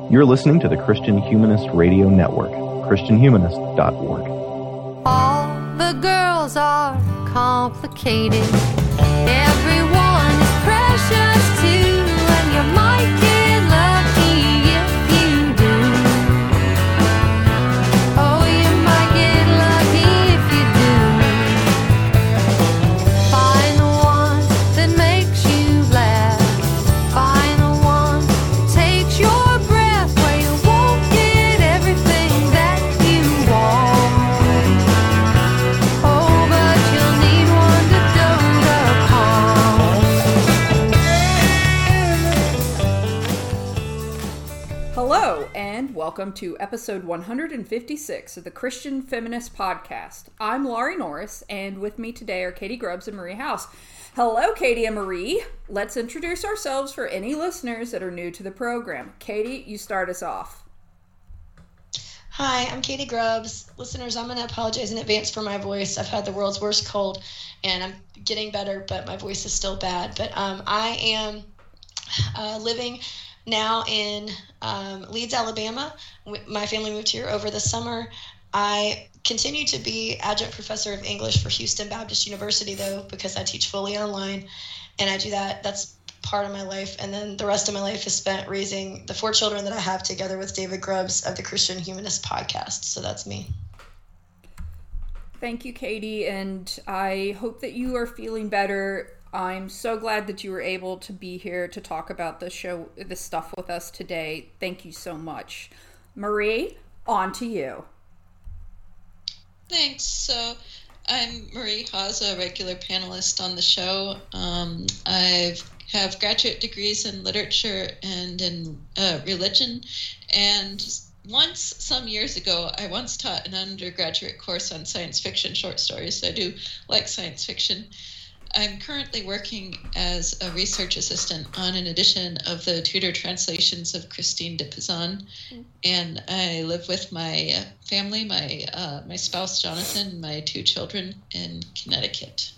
You're listening to the Christian Humanist Radio Network, christianhumanist.org. All the girls are complicated. Everyone is precious too, and you might get lucky if you do. Oh, you might get lucky if you do. Find the one that makes you laugh. Find the one that takes your breath, where you won't get everything that you want. Oh, but you'll need one to dote upon. Hello, and welcome to episode 156 of the Christian Feminist Podcast. I'm Laurie Norris, and with me today are Katie Grubbs and Marie House. Hello, Katie and Marie. Let's introduce ourselves for any listeners that are new to the program. Katie, you start us off. Hi, I'm Katie Grubbs. Listeners, I'm going to apologize in advance for my voice. I've had the world's worst cold, and I'm getting better, but my voice is still bad. But I am living now in Leeds, Alabama. My family moved here over the summer. I continue to be adjunct professor of English for Houston Baptist University, though, because I teach fully online, and I do that. That's part of my life, and then the rest of my life is spent raising the 4 children that I have together with David Grubbs of the Christian Humanist Podcast. So that's me. Thank you, Katie, and I hope that you are feeling better. I'm so glad that you were able to be here to talk about this stuff with us today. Thank you so much. Marie, on to you. Thanks. So I'm Marie Haas, a regular panelist on the show. I have graduate degrees in literature and in religion. And some years ago, I once taught an undergraduate course on science fiction short stories. So I do like science fiction. I'm currently working as a research assistant on an edition of the Tudor translations of Christine de Pizan, and I live with my family, my spouse Jonathan, and my 2 children in Connecticut.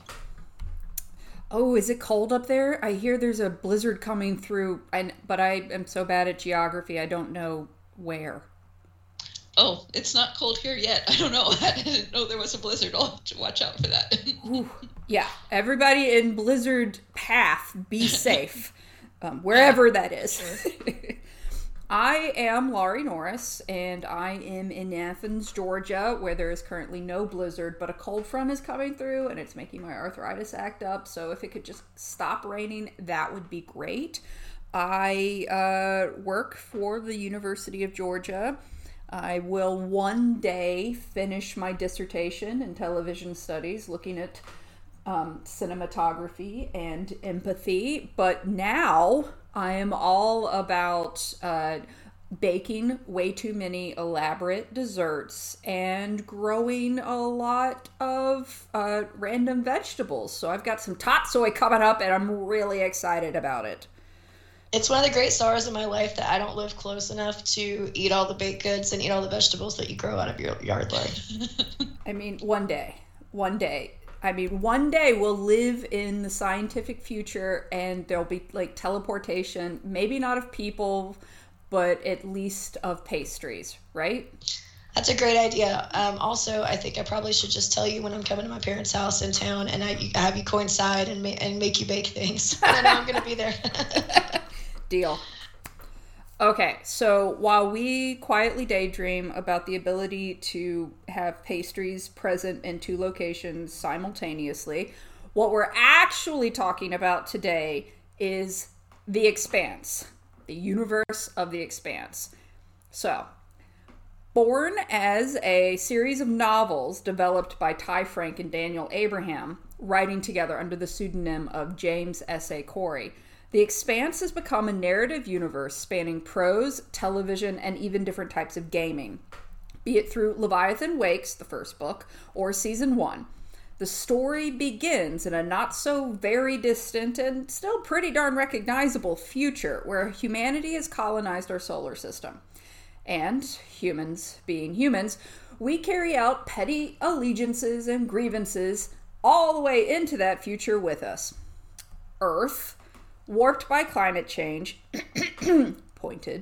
Oh, is it cold up there? I hear there's a blizzard coming through, but I am so bad at geography, I don't know where. Oh, it's not cold here yet. I don't know. I didn't know there was a blizzard. I'll have to watch out for that. Ooh, yeah, everybody in blizzard path, be safe, wherever that is. Sure. I am Laurie Norris, and I am in Athens, Georgia, where there is currently no blizzard, but a cold front is coming through, and it's making my arthritis act up, so if it could just stop raining, that would be great. I work for the University of Georgia. I will one day finish my dissertation in television studies, looking at cinematography and empathy, but now I am all about baking way too many elaborate desserts and growing a lot of random vegetables. So I've got some tatsoi coming up, and I'm really excited about it. It's one of the great sorrows of my life that I don't live close enough to eat all the baked goods and eat all the vegetables that you grow out of your yard, Laurie. I mean, one day. I mean, one day we'll live in the scientific future, and there'll be like teleportation, maybe not of people, but at least of pastries, right? That's a great idea. Also, I think I probably should just tell you when I'm coming to my parents' house in town, and I have you coincide and make you bake things. I know I'm going to be there. Deal. Okay, so while we quietly daydream about the ability to have pastries present in 2 locations simultaneously, what we're actually talking about today is The Expanse, the universe of The Expanse. So, born as a series of novels developed by Ty Frank and Daniel Abraham, writing together under the pseudonym of James S.A. Corey, The Expanse has become a narrative universe spanning prose, television, and even different types of gaming. Be it through Leviathan Wakes, the first book, or Season 1. The story begins in a not so very distant and still pretty darn recognizable future where humanity has colonized our solar system. And, humans being humans, we carry out petty allegiances and grievances all the way into that future with us. Earth, warped by climate change, pointed,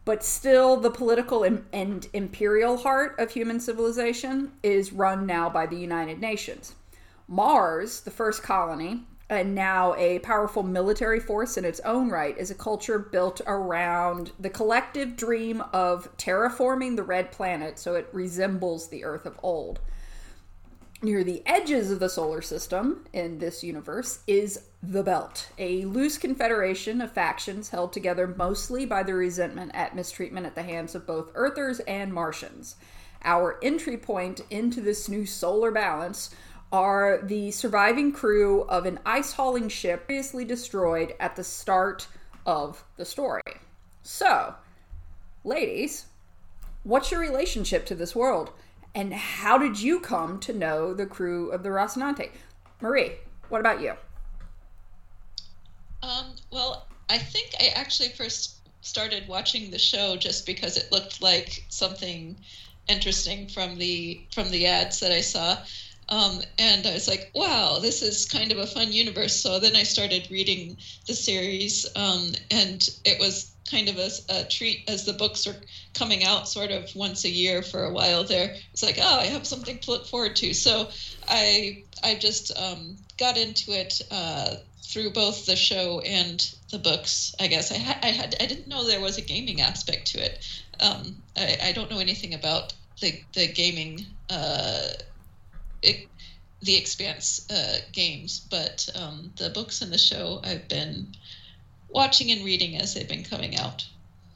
But still, the political and imperial heart of human civilization is run now by the United Nations. Mars, the first colony, and now a powerful military force in its own right, is a culture built around the collective dream of terraforming the red planet so it resembles the Earth of old. Near the edges of the solar system in this universe is the Belt, a loose confederation of factions held together mostly by the resentment at mistreatment at the hands of both Earthers and Martians. Our entry point into this new solar balance are the surviving crew of an ice-hauling ship previously destroyed at the start of the story. So, ladies, what's your relationship to this world? And how did you come to know the crew of the Rocinante? Marie, what about you? Well, I think I actually first started watching the show just because it looked like something interesting from the ads that I saw. And I was like, wow, this is kind of a fun universe. So then I started reading the series, and it was kind of a treat as the books are coming out sort of once a year for a while there. It's like, oh, I have something to look forward to. So I just got into it through both the show and the books, I guess. I didn't know there was a gaming aspect to it. I don't know anything about the gaming the Expanse games, but the books and the show I've been watching and reading as they've been coming out.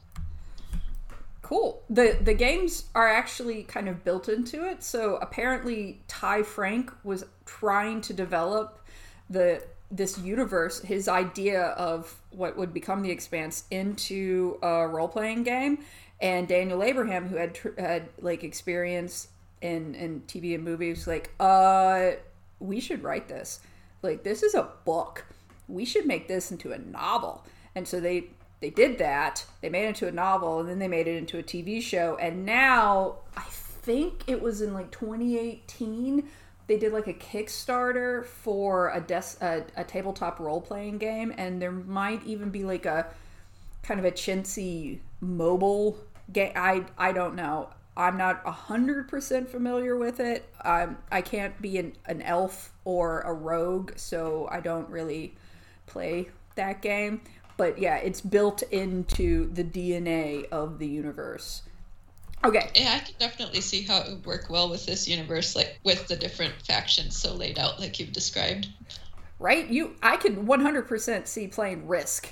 Cool. The games are actually kind of built into it. So apparently Ty Frank was trying to develop this universe, his idea of what would become the Expanse, into a role-playing game. And Daniel Abraham, who had like experience in TV and movies, like, we should write this. Like, this is a book. We should make this into a novel. And so they did that. They made it into a novel, and then they made it into a TV show. And now, I think it was in like 2018, they did like a Kickstarter for a tabletop role-playing game. And there might even be like a kind of a chintzy mobile game. I don't know. I'm not 100% familiar with it. I can't be an elf or a rogue, so I don't really play that game. But yeah, it's built into the DNA of the universe. Okay. Yeah, I can definitely see how it would work well with this universe, like with the different factions so laid out like you've described. Right? I could 100% see playing Risk.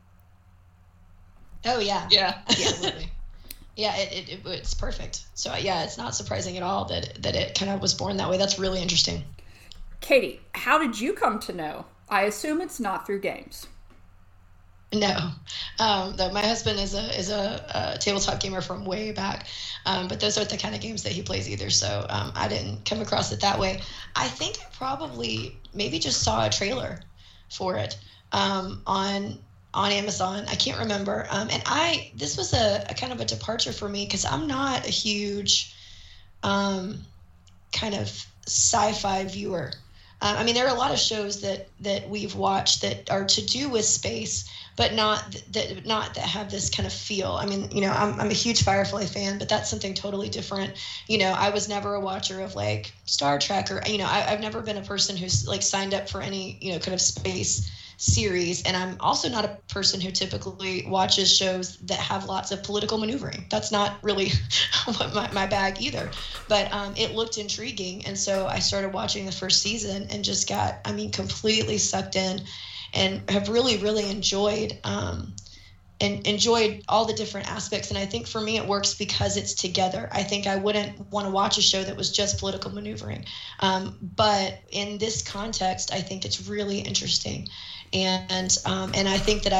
Oh, yeah. Yeah. Absolutely. Yeah, it's perfect. So yeah, it's not surprising at all that it kind of was born that way. That's really interesting. Katie, how did you come to know? I assume it's not through games. No, though my husband is a tabletop gamer from way back, but those aren't the kind of games that he plays either. So I didn't come across it that way. I think I probably maybe just saw a trailer for it on Amazon. I can't remember. And this was a kind of a departure for me because I'm not a huge kind of sci-fi viewer. I mean, there are a lot of shows that we've watched that are to do with space, but not that have this kind of feel. I mean, I'm a huge Firefly fan, but that's something totally different. I was never a watcher of like Star Trek or, I've never been a person who's like signed up for any, kind of space series. And I'm also not a person who typically watches shows that have lots of political maneuvering. That's not really my bag either. But it looked intriguing. And so I started watching the first season and just got, completely sucked in and have really, really enjoyed and enjoyed all the different aspects. And I think for me, it works because it's together. I think I wouldn't want to watch a show that was just political maneuvering. But in this context, I think it's really interesting. And I think that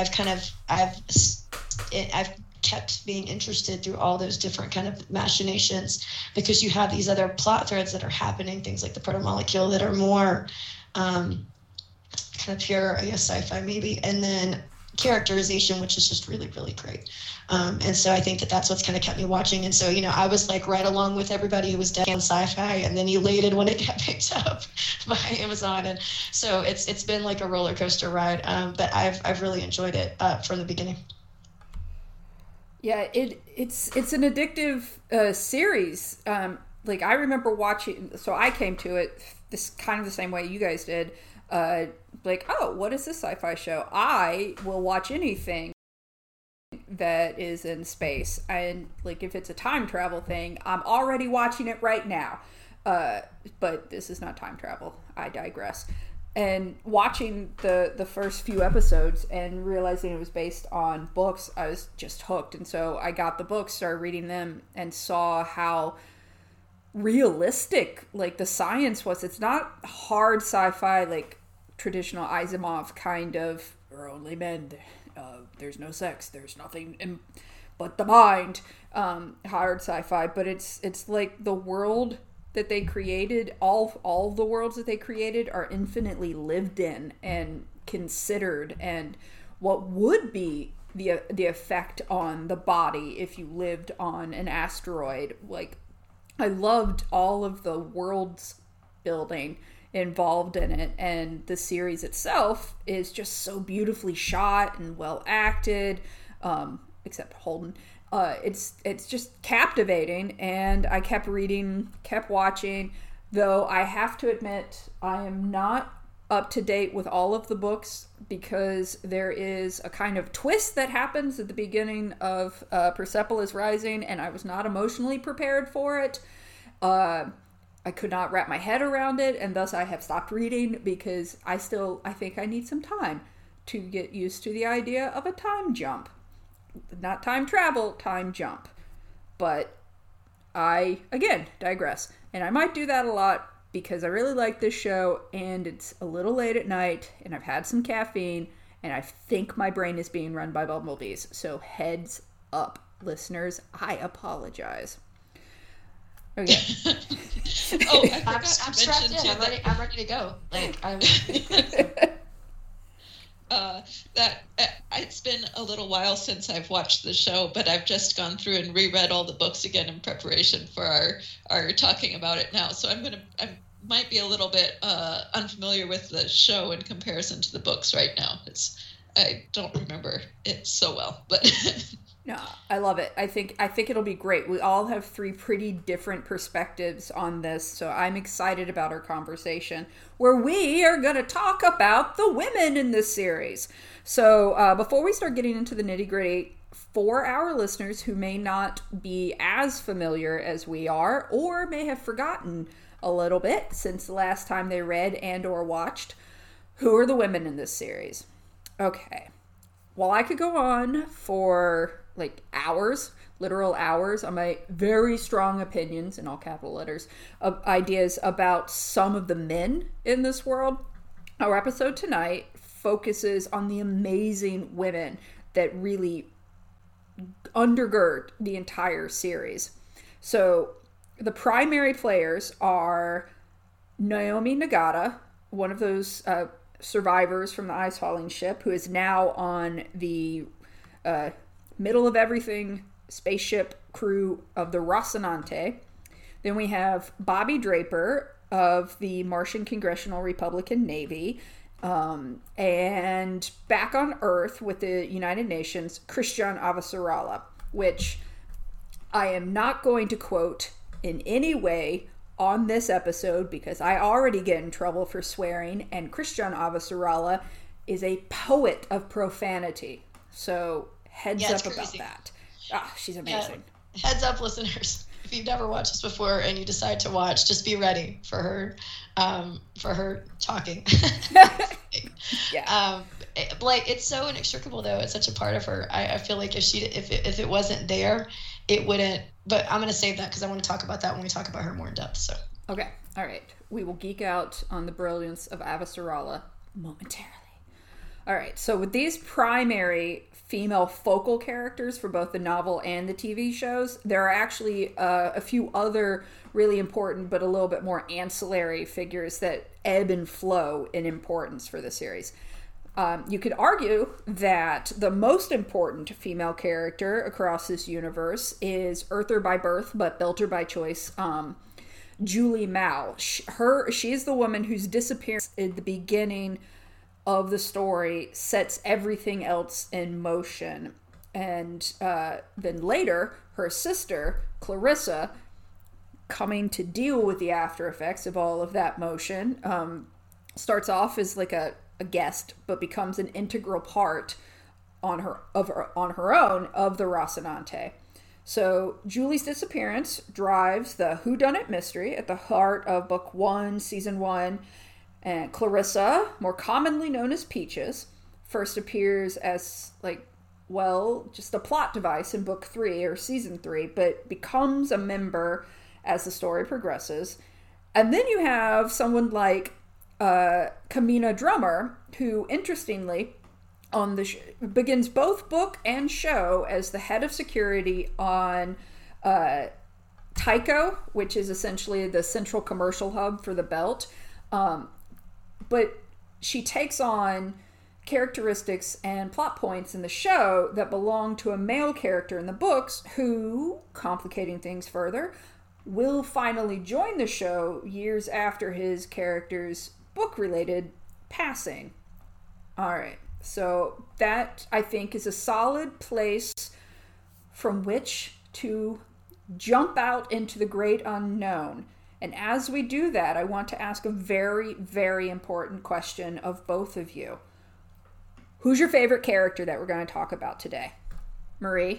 I've kept being interested through all those different kind of machinations because you have these other plot threads that are happening, things like the protomolecule that are more kind of pure, I guess, sci-fi maybe, and then characterization, which is just really, really great. And so I think that's what's kind of kept me watching. And so, I was like right along with everybody who was down on sci-fi and then elated when it got picked up by Amazon. And so it's been like a roller coaster ride. But I've really enjoyed it from the beginning. Yeah, it's an addictive series. Like I remember watching, so I came to it this kind of the same way you guys did. Like, oh, what is this sci-fi show? I will watch anything that is in space, and like if it's a time travel thing, I'm already watching it right now. But this is not time travel. I digress. And watching the first few episodes and realizing it was based on books, I was just hooked. And so I got the books, started reading them, and saw how realistic like the science was. It's not hard sci-fi like traditional Asimov kind of, we're only men, there's no sex, there's nothing but the mind, hard sci-fi. But it's like the world that they created, all the worlds that they created are infinitely lived in and considered, and what would be the effect on the body if you lived on an asteroid. Like, I loved all of the worlds building involved in it, and the series itself is just so beautifully shot and well acted, except Holden. It's just captivating, and I kept reading, kept watching, though I have to admit I am not up to date with all of the books, because there is a kind of twist that happens at the beginning of Persepolis Rising, and I was not emotionally prepared for it. I could not wrap my head around it, and thus I have stopped reading, because I think I need some time to get used to the idea of a time jump. Not time travel, time jump. But I, again, digress. And I might do that a lot because I really like this show, and it's a little late at night, and I've had some caffeine, and I think my brain is being run by bumblebees. So heads up, listeners. I apologize. Okay. Oh, I forgot I'm to strapped mention in. too I'm ready to go. Like, I'm. It's been a little while since I've watched the show, but I've just gone through and reread all the books again in preparation for our talking about it now. So I might be a little bit unfamiliar with the show in comparison to the books right now. I don't remember it so well, but No, I love it. I think it'll be great. We all have three pretty different perspectives on this, so I'm excited about our conversation, where we are going to talk about the women in this series. So before we start getting into the nitty-gritty, for our listeners who may not be as familiar as we are, or may have forgotten a little bit since the last time they read and or watched, who are the women in this series? Okay. Well, I could go on for like hours, literal hours, on my very strong opinions, in all capital letters, of ideas about some of the men in this world. Our episode tonight focuses on the amazing women that really undergird the entire series. So the primary players are Naomi Nagata, one of those survivors from the ice hauling ship, who is now on the middle of everything spaceship crew of the Rocinante. Then we have Bobby Draper of the Martian Congressional Republican Navy, and back on Earth with the United Nations, Christian Avasarala, which I am not going to quote in any way on this episode because I already get in trouble for swearing, and Christian Avasarala is a poet of profanity. So heads up about crazy. that. She's amazing. Yeah. Heads up, listeners. If you've never watched this before and you decide to watch, just be ready for her talking. Yeah. Like, it's so inextricable, though. It's such a part of her. I feel like if it wasn't there, it wouldn't. But I'm going to save that because I want to talk about that when we talk about her more in depth. So. Okay. All right. We will geek out on the brilliance of Avasarala momentarily. All right. So with these primary female focal characters for both the novel and the TV shows, there are actually a few other really important but a little bit more ancillary figures that ebb and flow in importance for the series. You could argue that the most important female character across this universe is Earther by birth but Belter by choice, Julie Mao. She is the woman whose disappearance at the beginning of the story sets everything else in motion. And then later, her sister, Clarissa, coming to deal with the after effects of all of that motion, starts off as like a guest, but becomes an integral part on her own of the Rocinante. So Julie's disappearance drives the whodunit mystery at the heart of Book 1, Season 1. And Clarissa, more commonly known as Peaches, first appears as, just a plot device in Book 3 or Season 3, but becomes a member as the story progresses. And then you have someone like Kamina Drummer, who, interestingly, on the begins both book and show as the head of security on Tycho, which is essentially the central commercial hub for the belt. But she takes on characteristics and plot points in the show that belong to a male character in the books who, complicating things further, will finally join the show years after his character's book-related passing. All right. So that, I think, is a solid place from which to jump out into the great unknown. And as we do that, I want to ask a very, very important question of both of you. Who's your favorite character that we're going to talk about today? Marie?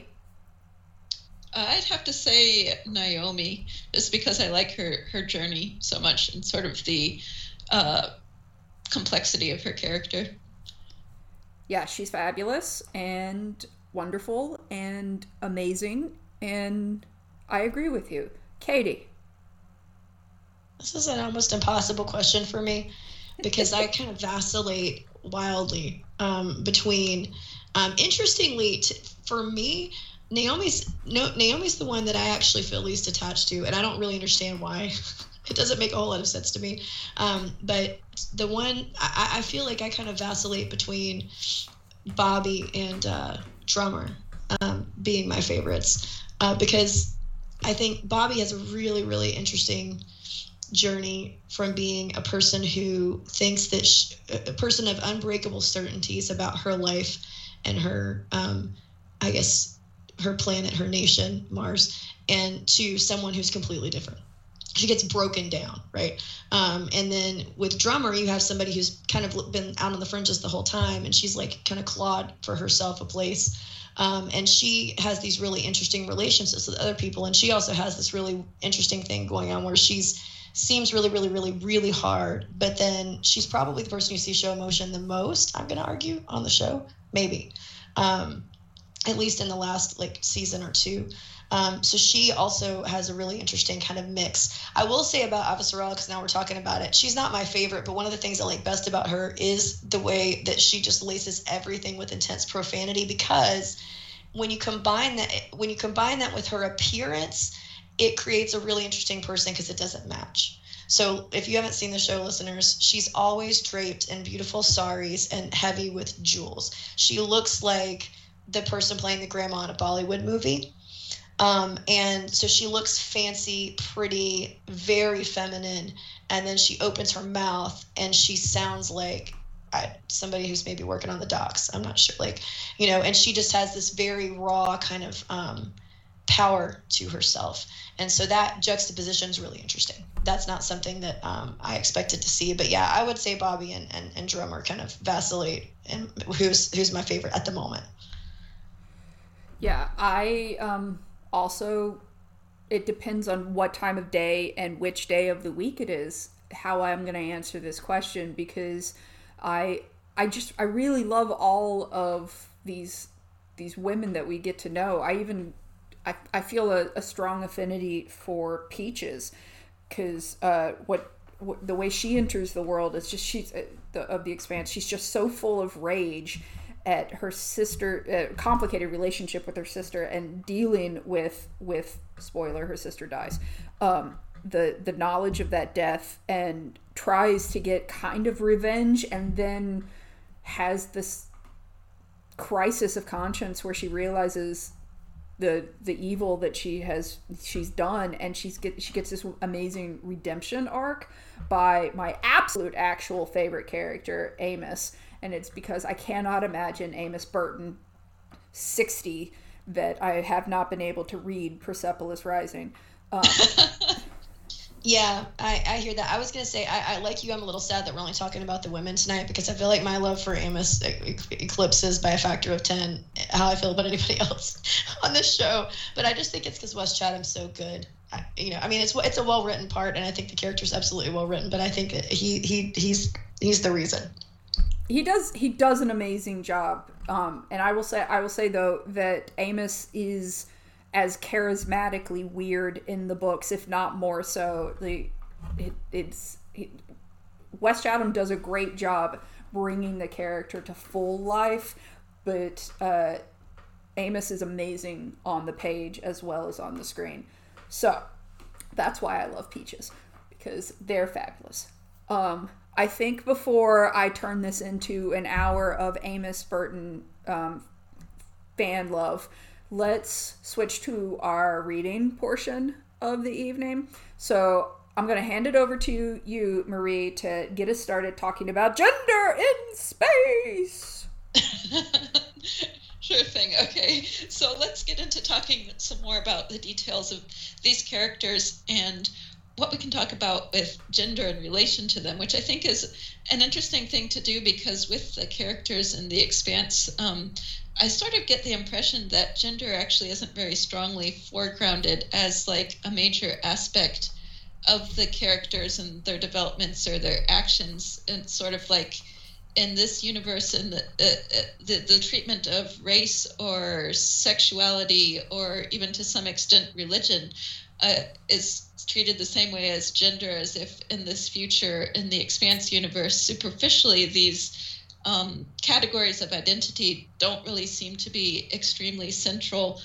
I'd have to say Naomi, just because I like her journey so much and sort of the complexity of her character. Yeah, she's fabulous and wonderful and amazing, and I agree with you. Katie? This is an almost impossible question for me because I kind of vacillate wildly between, interestingly, for me, Naomi's the one that I actually feel least attached to, and I don't really understand why. It doesn't make a whole lot of sense to me. But the one, I feel like I kind of vacillate between Bobby and Drummer being my favorites because I think Bobby has a really, really interesting journey from being a person who thinks that a person of unbreakable certainties about her life and her, I guess, her planet, her nation, Mars, and to someone who's completely different. She gets broken down, right? And then with Drummer, you have somebody who's kind of been out on the fringes the whole time, and she's like kind of clawed for herself a place. And she has these really interesting relationships with other people, and she also has this really interesting thing going on where seems really, really, really, really hard, but then she's probably the person who sees show emotion the most, I'm going to argue, on the show, maybe, at least in the last season or two. So she also has a really interesting kind of mix. I will say about Avasarala, because now we're talking about it, she's not my favorite, but one of the things I like best about her is the way that she just laces everything with intense profanity, because when you combine that with her appearance, it creates a really interesting person because it doesn't match. So if you haven't seen the show, listeners, she's always draped in beautiful saris and heavy with jewels. She looks like the person playing the grandma in a Bollywood movie. And so she looks fancy, pretty, very feminine. And then she opens her mouth and she sounds like somebody who's maybe working on the docks. I'm not sure. And she just has this very raw kind of power to herself. And so that juxtaposition is really interesting. That's not something that I expected to see. But yeah, I would say Bobby and Drummer kind of vacillate, and who's my favorite at the moment. Yeah, I also, it depends on what time of day and which day of the week it is, how I'm going to answer this question, because I really love all of these women that we get to know. I feel a strong affinity for Peaches, because the way she enters the world is just of the Expanse. She's just so full of rage at her sister, complicated relationship with her sister, and dealing with spoiler, her sister dies. The knowledge of that death, and tries to get kind of revenge, and then has this crisis of conscience where she realizes the evil that she's done, and she gets this amazing redemption arc by my absolute actual favorite character, Amos. And it's because I cannot imagine Amos Burton 60 that I have not been able to read Persepolis Rising. Yeah, I hear that. I was going to say, I like you, I'm a little sad that we're only talking about the women tonight, because I feel like my love for Amos eclipses by a factor of 10 how I feel about anybody else on this show. But I just think it's because Wes Chatham's so good. It's a well-written part, and I think the character's absolutely well-written, but I think he's the reason. He does an amazing job. And I will say though that Amos is as charismatically weird in the books, if not more so. Wes Chatham does a great job bringing the character to full life, but Amos is amazing on the page as well as on the screen. So that's why I love Peaches, because they're fabulous. I think before I turn this into an hour of Amos Burton fan love, let's switch to our reading portion of the evening. So I'm going to hand it over to you, Marie, to get us started talking about gender in space. Sure thing. Okay, so let's get into talking some more about the details of these characters and what we can talk about with gender in relation to them, which I think is an interesting thing to do, because with the characters in The Expanse, I sort of get the impression that gender actually isn't very strongly foregrounded as like a major aspect of the characters and their developments or their actions. And sort of like in this universe, in the treatment of race or sexuality or even to some extent religion is treated the same way as gender, as if in this future, in the Expanse universe, superficially these categories of identity don't really seem to be extremely central,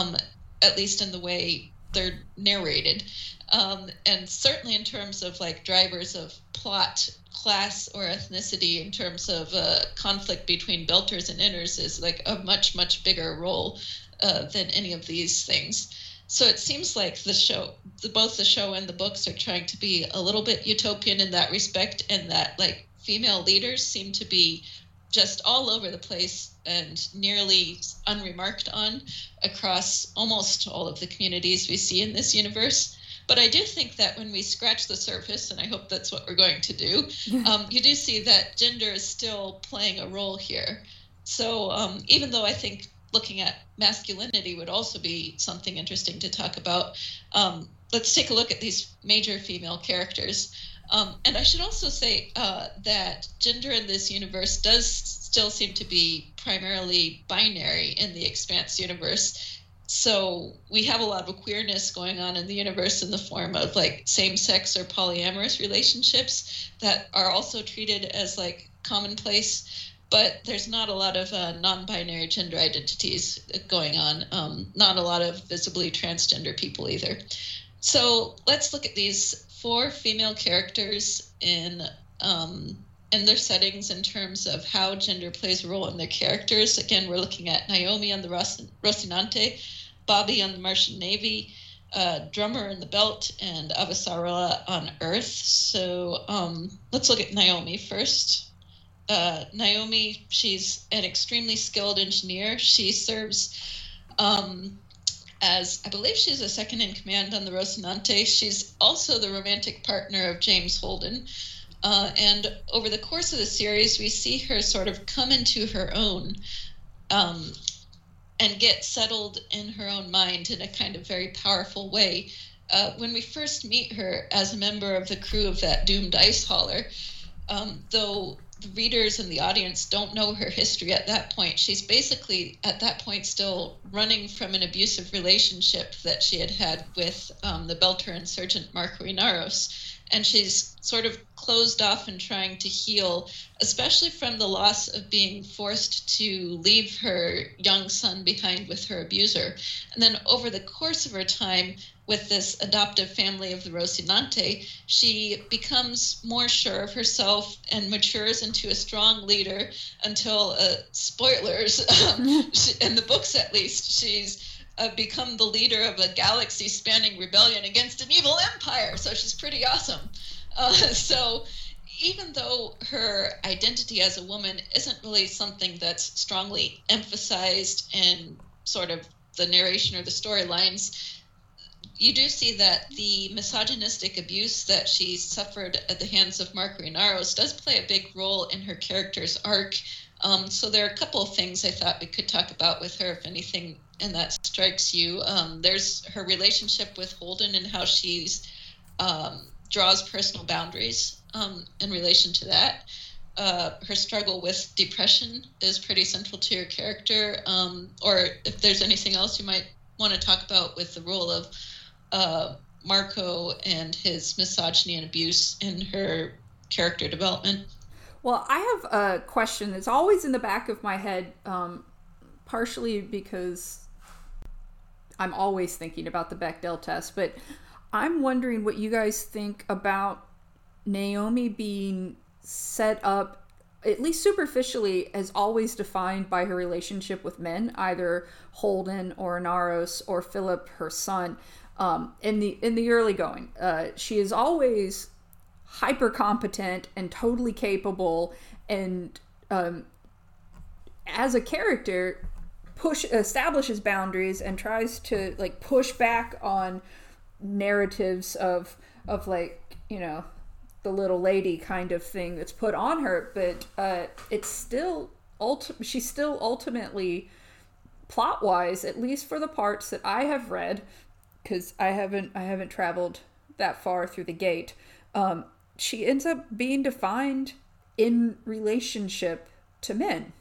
at least in the way they're narrated. And certainly in terms of like drivers of plot, class or ethnicity, in terms of conflict between Belters and Inners, is like a much, much bigger role than any of these things. So it seems like the show, both the show and the books, are trying to be a little bit utopian in that respect, and that like female leaders seem to be just all over the place and nearly unremarked on across almost all of the communities we see in this universe. But I do think that when we scratch the surface, and I hope that's what we're going to do, you do see that gender is still playing a role here. So even though I think looking at masculinity would also be something interesting to talk about, let's take a look at these major female characters. And I should also say that gender in this universe does still seem to be primarily binary in the Expanse universe. So we have a lot of queerness going on in the universe in the form of like same-sex or polyamorous relationships that are also treated as like commonplace. But there's not a lot of non-binary gender identities going on. Not a lot of visibly transgender people either. So let's look at these 4 female characters in their settings in terms of how gender plays a role in their characters. Again, we're looking at Naomi on the Rocinante, Bobby on the Martian Navy, Drummer in the Belt, and Avasarala on Earth. So let's look at Naomi first. Naomi, she's an extremely skilled engineer. She serves as, I believe she's a second in command on the Rocinante. She's also the romantic partner of James Holden. And over the course of the series, we see her sort of come into her own and get settled in her own mind in a kind of very powerful way. When we first meet her as a member of the crew of that doomed ice hauler, though the readers and the audience don't know her history at that point, she's basically at that point still running from an abusive relationship that she had with the Belter insurgent Marco Inaros. And she's sort of closed off and trying to heal, especially from the loss of being forced to leave her young son behind with her abuser. And then over the course of her time with this adoptive family of the Rocinante, she becomes more sure of herself and matures into a strong leader until, spoilers, in the books at least, she's become the leader of a galaxy-spanning rebellion against an evil empire. So she's pretty awesome. So even though her identity as a woman isn't really something that's strongly emphasized in sort of the narration or the storylines, you do see that the misogynistic abuse that she suffered at the hands of Marco Inaros does play a big role in her character's arc. So there are a couple of things I thought we could talk about with her, if anything, and that strikes you. There's her relationship with Holden and how she's draws personal boundaries in relation to that. Her struggle with depression is pretty central to her character. Or if there's anything else you might want to talk about with the role of Marco and his misogyny and abuse in her character development. Well, I have a question that's always in the back of my head, partially because I'm always thinking about the Bechdel test, but I'm wondering what you guys think about Naomi being set up, at least superficially, as always defined by her relationship with men, either Holden or Inaros or Philip, her son. In the early going, she is always hyper competent and totally capable, and as a character establishes boundaries and tries to like push back on narratives of like, you know, the little lady kind of thing that's put on her, but it's still she's still ultimately, plot wise, at least for the parts that I have read, because I haven't traveled that far through the gate, she ends up being defined in relationship to men.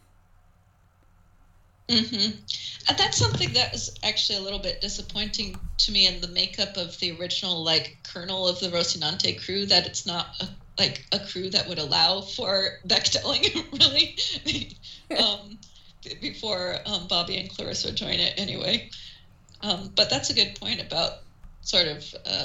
Mm-hmm. And that's something that was actually a little bit disappointing to me in the makeup of the original, like, kernel of the Rocinante crew, that it's not a crew that would allow for Bechdeling, really, before Bobby and Clarissa join it anyway. But that's a good point about sort of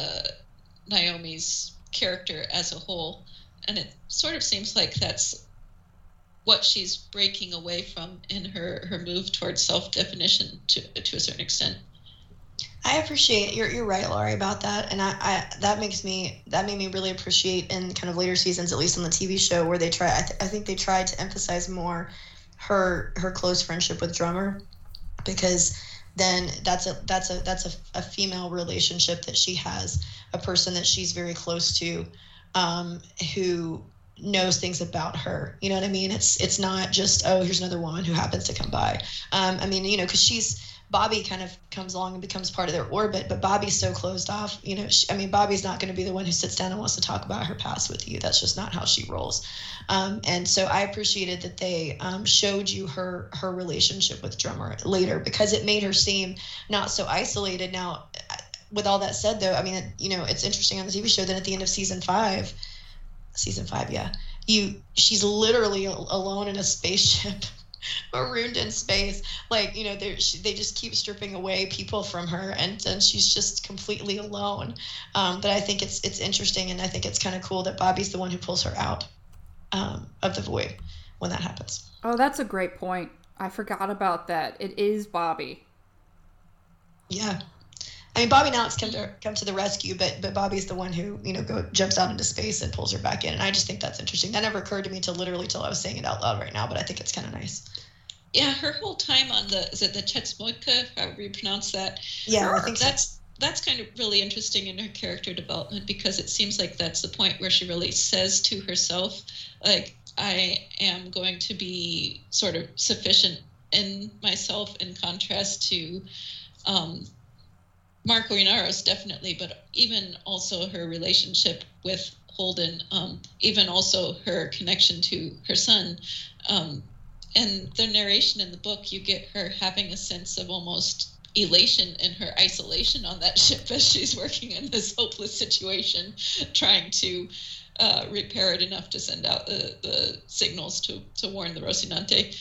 Naomi's character as a whole. And it sort of seems like that's what she's breaking away from in her move towards self-definition to a certain extent. I appreciate you're right, Laurie, about that, and I that made me really appreciate in kind of later seasons, at least on the TV show, where they try. I think they tried to emphasize more her close friendship with Drummer, because then that's a female relationship that she has, a person that she's very close to, who knows things about her. You know what I mean? It's not just, oh, here's another woman who happens to come by. I mean, you know, because Bobby kind of comes along and becomes part of their orbit, but Bobby's so closed off. You know, Bobby's not going to be the one who sits down and wants to talk about her past with you. That's just not how she rolls. And so I appreciated that they showed you her relationship with Drummer later, because it made her seem not so isolated. Now, with all that said, though, I mean, you know, it's interesting on the TV show that at the end of season five, yeah, she's literally alone in a spaceship, marooned in space. Like, you know, they just keep stripping away people from her, and she's just completely alone. But I think it's interesting, and I think it's kind of cool that Bobby's the one who pulls her out of the void when that happens. Oh, that's a great point. I forgot about that. It is Bobby. Yeah. I mean, Bobby now come to the rescue, but Bobby's the one who, you know, jumps out into space and pulls her back in. And I just think that's interesting. That never occurred to me till I was saying it out loud right now, but I think it's kind of nice. Yeah, her whole time on the Chetsmoyka, however you pronounce that. Yeah, I think that's kind of really interesting in her character development, because it seems like that's the point where she really says to herself, like, I am going to be sort of sufficient in myself, in contrast to Marco Inaros, definitely, but even also her relationship with Holden, even also her connection to her son. And the narration in the book, you get her having a sense of almost elation in her isolation on that ship as she's working in this hopeless situation, trying to repair it enough to send out the signals to warn the Rocinante.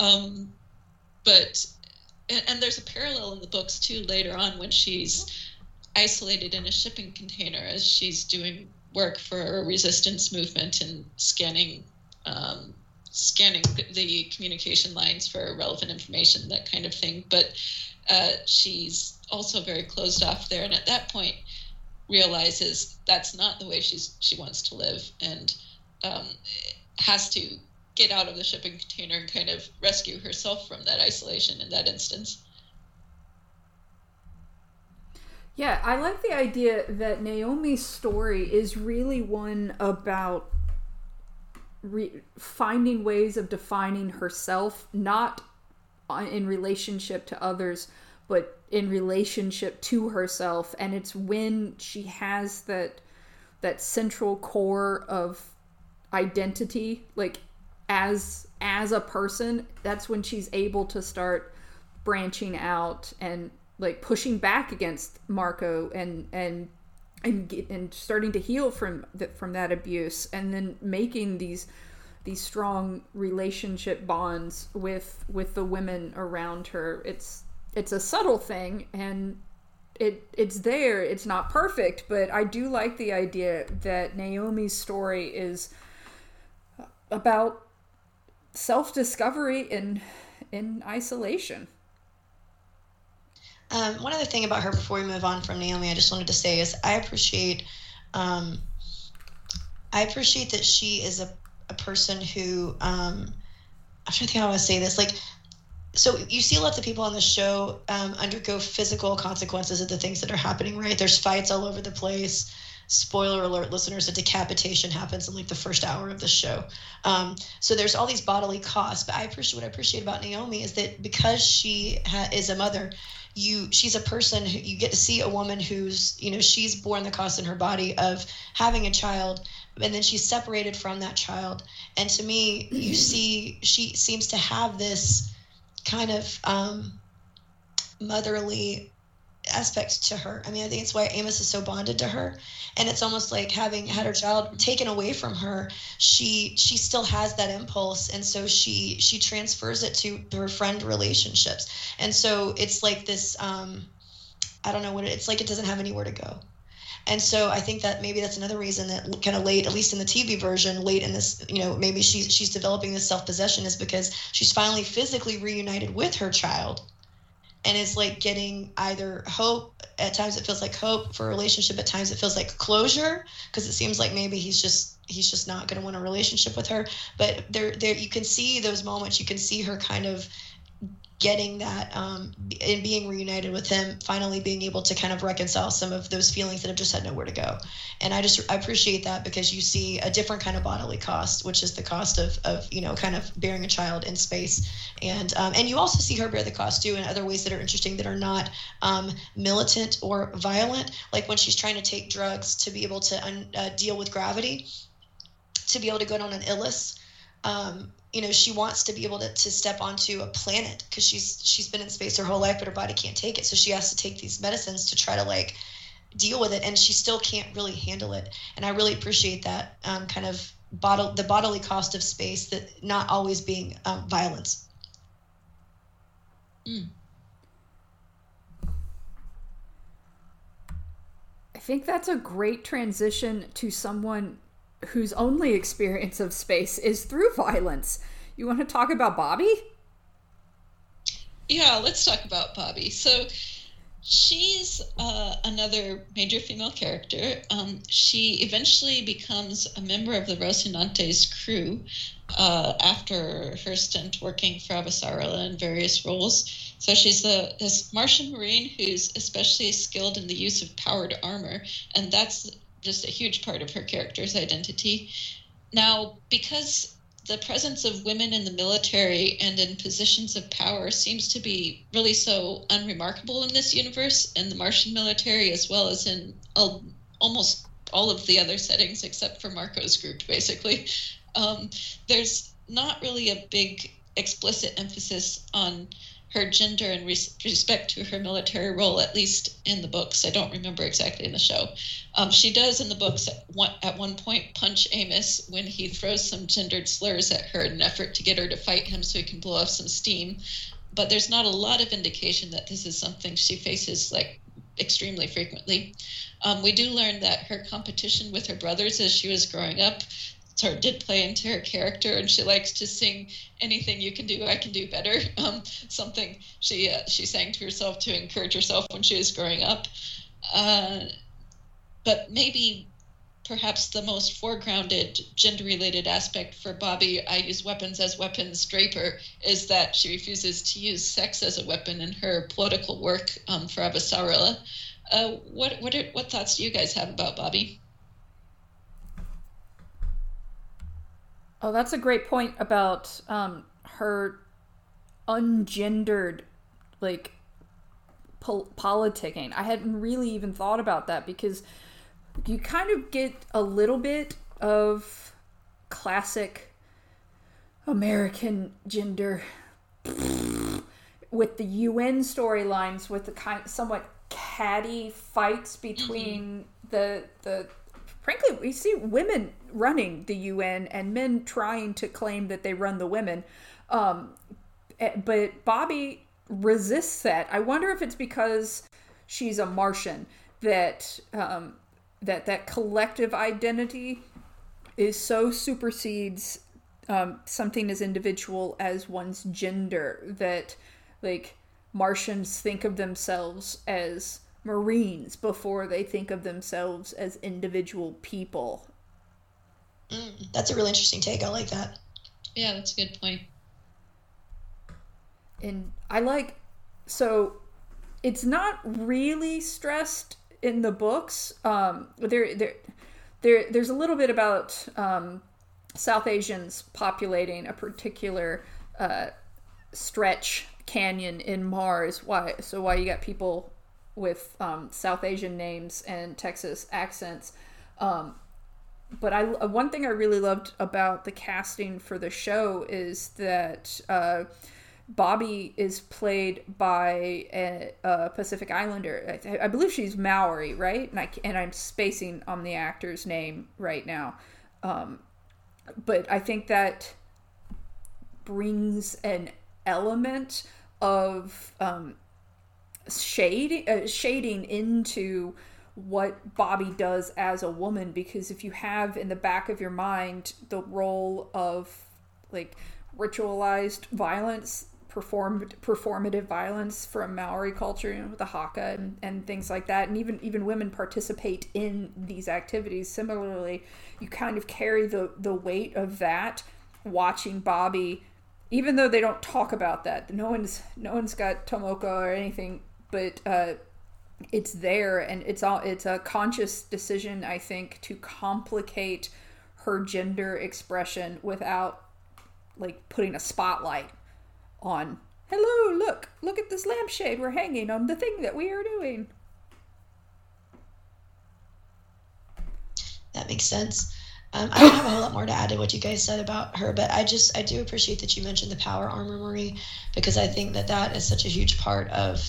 And there's a parallel in the books, too, later on when she's isolated in a shipping container as she's doing work for a resistance movement and scanning the communication lines for relevant information, that kind of thing. But she's also very closed off there, and at that point realizes that's not the way she wants to live, and has to get out of the shipping container and kind of rescue herself from that isolation in that instance. Yeah, I like the idea that Naomi's story is really one about finding ways of defining herself, not in relationship to others, but in relationship to herself. And it's when she has that central core of identity, like as a person, that's when she's able to start branching out and like pushing back against Marco and starting to heal from that abuse, and then making these strong relationship bonds with the women around her. It's a subtle thing, and it's there. It's not perfect, but I do like the idea that Naomi's story is about self-discovery in isolation. One other thing about her before we move on from Naomi, I just wanted to say is I appreciate that she is a person who, I'm trying to think how I want to say this. Like, so you see lots of people on the show undergo physical consequences of the things that are happening, right? There's fights all over the place. Spoiler alert, listeners, a decapitation happens in like the first hour of the show. So there's all these bodily costs. But what I appreciate about Naomi is that because she is a mother, she's a person who you get to see a woman who's, she's borne the cost in her body of having a child, and then she's separated from that child. And to me, you see, she seems to have this kind of motherly aspect to her. I mean, I think it's why Amos is so bonded to her. And it's almost like having had her child taken away from her, she still has that impulse, and so she transfers it to her friend relationships. And so it's like this I don't know it's like it doesn't have anywhere to go. And so I think that maybe that's another reason that kind of late, at least in the TV version, late in this, maybe she's developing this self-possession, is because she's finally physically reunited with her child. And it's like getting either hope. At times it feels like hope for a relationship. At times it feels like closure, because it seems like maybe he's just not going to want a relationship with her. But there you can see those moments. You can see her kind of getting that and being reunited with him, finally being able to kind of reconcile some of those feelings that have just had nowhere to go. And I appreciate that, because you see a different kind of bodily cost, which is the cost of kind of bearing a child in space. And you also see her bear the cost too in other ways that are interesting, that are not militant or violent, like when she's trying to take drugs to be able to deal with gravity, to be able to go down an Ilus. She wants to be able to step onto a planet, because she's been in space her whole life, but her body can't take it. So she has to take these medicines to try to like deal with it, and she still can't really handle it. And I really appreciate that kind of the bodily cost of space, that not always being violence. I think that's a great transition to someone whose only experience of space is through violence. You want to talk about Bobby? Yeah, let's talk about Bobby. So she's another major female character. She eventually becomes a member of the Rocinante's crew after her stint working for Avasarala in various roles. So she's this Martian Marine who's especially skilled in the use of powered armor, and that's just a huge part of her character's identity. Now, because the presence of women in the military and in positions of power seems to be really so unremarkable in this universe, in the Martian military, as well as in almost all of the other settings except for Marco's group, basically, there's not really a big explicit emphasis on her gender in respect to her military role, at least in the books. I don't remember exactly in the show. She does in the books at one point punch Amos when he throws some gendered slurs at her in an effort to get her to fight him so he can blow off some steam. But there's not a lot of indication that this is something she faces like extremely frequently. We do learn that her competition with her brothers as she was growing up sort of did play into her character, and she likes to sing "Anything you can do, I can do better." Something she sang to herself to encourage herself when she was growing up. But maybe perhaps the most foregrounded gender-related aspect for Bobby, I use weapons as weapons Draper, is that she refuses to use sex as a weapon in her political work for Avasarala. What thoughts do you guys have about Bobby? Oh, that's a great point about her ungendered, like, politicking. I hadn't really even thought about that, because you kind of get a little bit of classic American gender with the UN storylines, with the somewhat catty fights between the frankly, we see women running the UN and men trying to claim that they run the women. But Bobby resists that. I wonder if it's because she's a Martian that that collective identity is so supersedes something as individual as one's gender, that, like, Martians think of themselves as Marines before they think of themselves as individual people. That's a really interesting take. I like that. Yeah, that's a good point. And I like, so it's not really stressed in the books. There's a little bit about South Asians populating a particular stretch canyon in Mars. Why you got people with South Asian names and Texas accents. But one thing I really loved about the casting for the show is that Bobby is played by a Pacific Islander. I believe she's Maori, right? And I'm spacing on the actor's name right now. But I think that brings an element of shading into what Bobby does as a woman, because if you have in the back of your mind the role of, like, ritualized violence, performative violence from Maori culture, you know, with the haka and things like that, and even women participate in these activities. Similarly, you kind of carry the weight of that watching Bobby, even though they don't talk about that. No one's got Tomoko or anything, but it's there, and it's a conscious decision, I think, to complicate her gender expression without, like, putting a spotlight on, hello, look at this lampshade we're hanging on the thing that we are doing. That makes sense. I don't have a whole lot more to add to what you guys said about her, but I do appreciate that you mentioned the power armor, Marie, because I think that is such a huge part of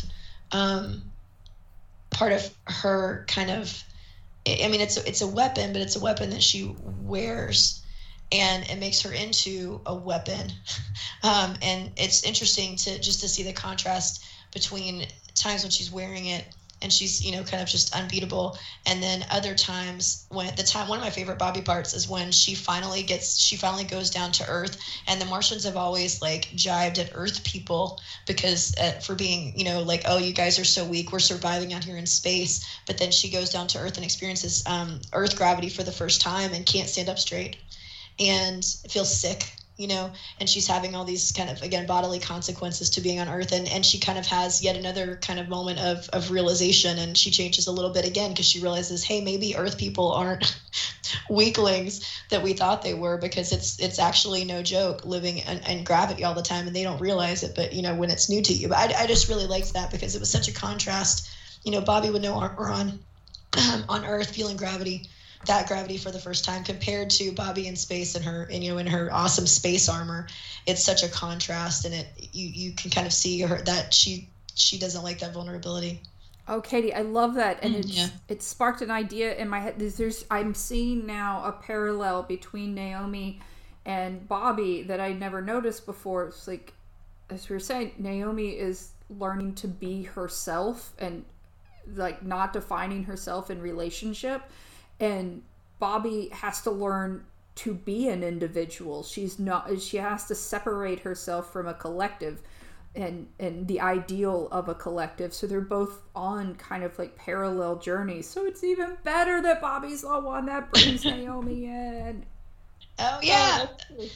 her kind of, I mean, it's a weapon, but it's a weapon that she wears, and it makes her into a weapon. And it's interesting to see the contrast between times when she's wearing it and she's, you know, kind of just unbeatable, and then other times when one of my favorite Bobby parts is when she finally goes down to Earth, and the Martians have always, like, jibed at Earth people because for being, you know, like, oh, you guys are so weak, we're surviving out here in space. But then she goes down to Earth and experiences Earth gravity for the first time and can't stand up straight and feels sick, you know, and she's having all these kind of, again, bodily consequences to being on Earth, and she kind of has yet another kind of moment of realization, and she changes a little bit again because she realizes, hey, maybe Earth people aren't weaklings that we thought they were, because it's actually no joke living in gravity all the time, and they don't realize it, but, you know, when it's new to you. But I just really liked that because it was such a contrast. You know, Bobby with no armor on Earth, feeling gravity for the first time, compared to Bobby in space and her, and, you know, in her awesome space armor. It's such a contrast, and you can kind of see her that she doesn't like that vulnerability. Oh, Katie, I love that, and it sparked an idea in my head. I'm seeing now a parallel between Naomi and Bobby that I never noticed before. It's like, as we were saying, Naomi is learning to be herself and, like, not defining herself in relationship. And Bobby has to learn to be an individual. She has to separate herself from a collective. and the ideal of a collective. So they're both on kind of like parallel journeys. So it's even better that Bobby's the one that brings Naomi in. Oh yeah,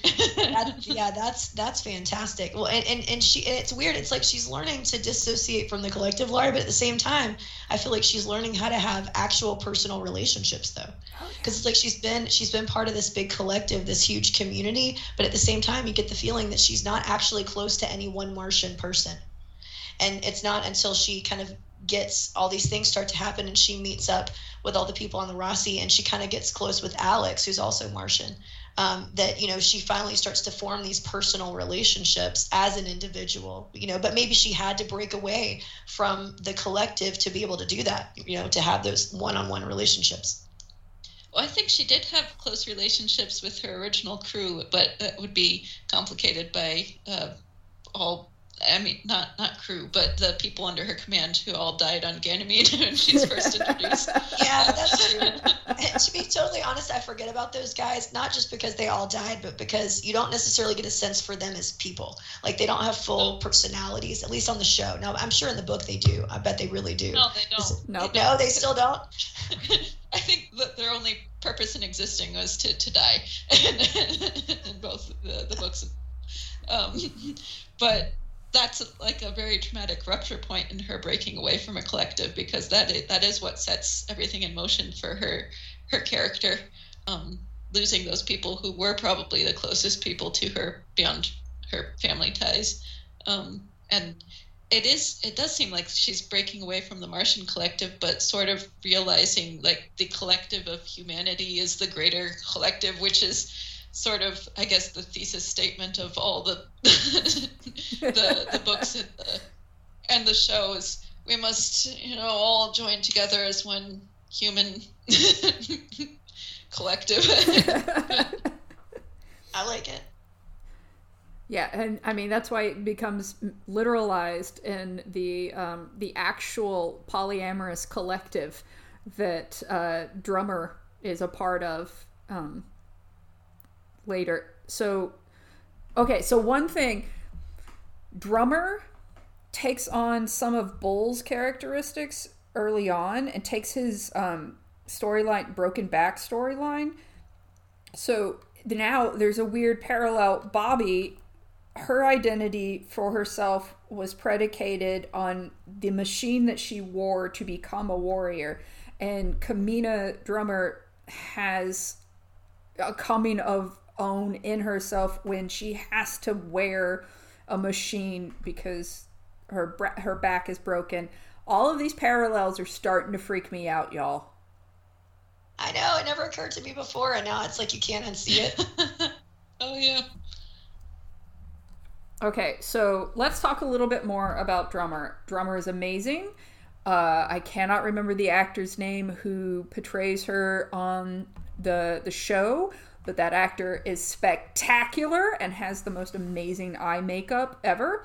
that's fantastic. Well, and it's weird. It's like she's learning to dissociate from the collective, Laura, but at the same time, I feel like she's learning how to have actual personal relationships, though, because it's like she's been part of this big collective, this huge community, but at the same time, you get the feeling that she's not actually close to any one Martian person, and it's not until she kind of gets all these things start to happen and she meets up with all the people on the Rossi and she kind of gets close with Alex, who's also Martian. That, she finally starts to form these personal relationships as an individual, but maybe she had to break away from the collective to be able to do that, to have those one-on-one relationships. Well, I think she did have close relationships with her original crew, but that would be complicated by not crew, but the people under her command who all died on Ganymede when she's first introduced. Yeah, that's true. And to be totally honest, I forget about those guys, not just because they all died, but because you don't necessarily get a sense for them as people. Like, they don't have full personalities, at least on the show. Now, I'm sure in the book they do. I bet they really do. No, they don't. No, they still don't? I think that their only purpose in existing was to die in both the books. But that's like a very traumatic rupture point in her breaking away from a collective, because that is what sets everything in motion for her character, losing those people who were probably the closest people to her beyond her family ties. And it does seem like she's breaking away from the Martian collective, but sort of realizing like the collective of humanity is the greater collective, which is sort of, I guess, the thesis statement of all the the books and the shows. We must, all join together as one human collective. I like it. Yeah, and I mean that's why it becomes literalized in the actual polyamorous collective that Drummer is a part of. Later. So one thing, Drummer takes on some of Bull's characteristics early on and takes his broken back storyline. So now there's a weird parallel. Bobby, her identity for herself was predicated on the machine that she wore to become a warrior, and Kamina Drummer has a coming of own in herself when she has to wear a machine because her back is broken. All of these parallels are starting to freak me out, y'all. I know, it never occurred to me before, and now it's like you can't unsee it. Oh yeah. Okay, so let's talk a little bit more about Drummer. Drummer is amazing. I cannot remember the actor's name who portrays her on the show, but that actor is spectacular and has the most amazing eye makeup ever.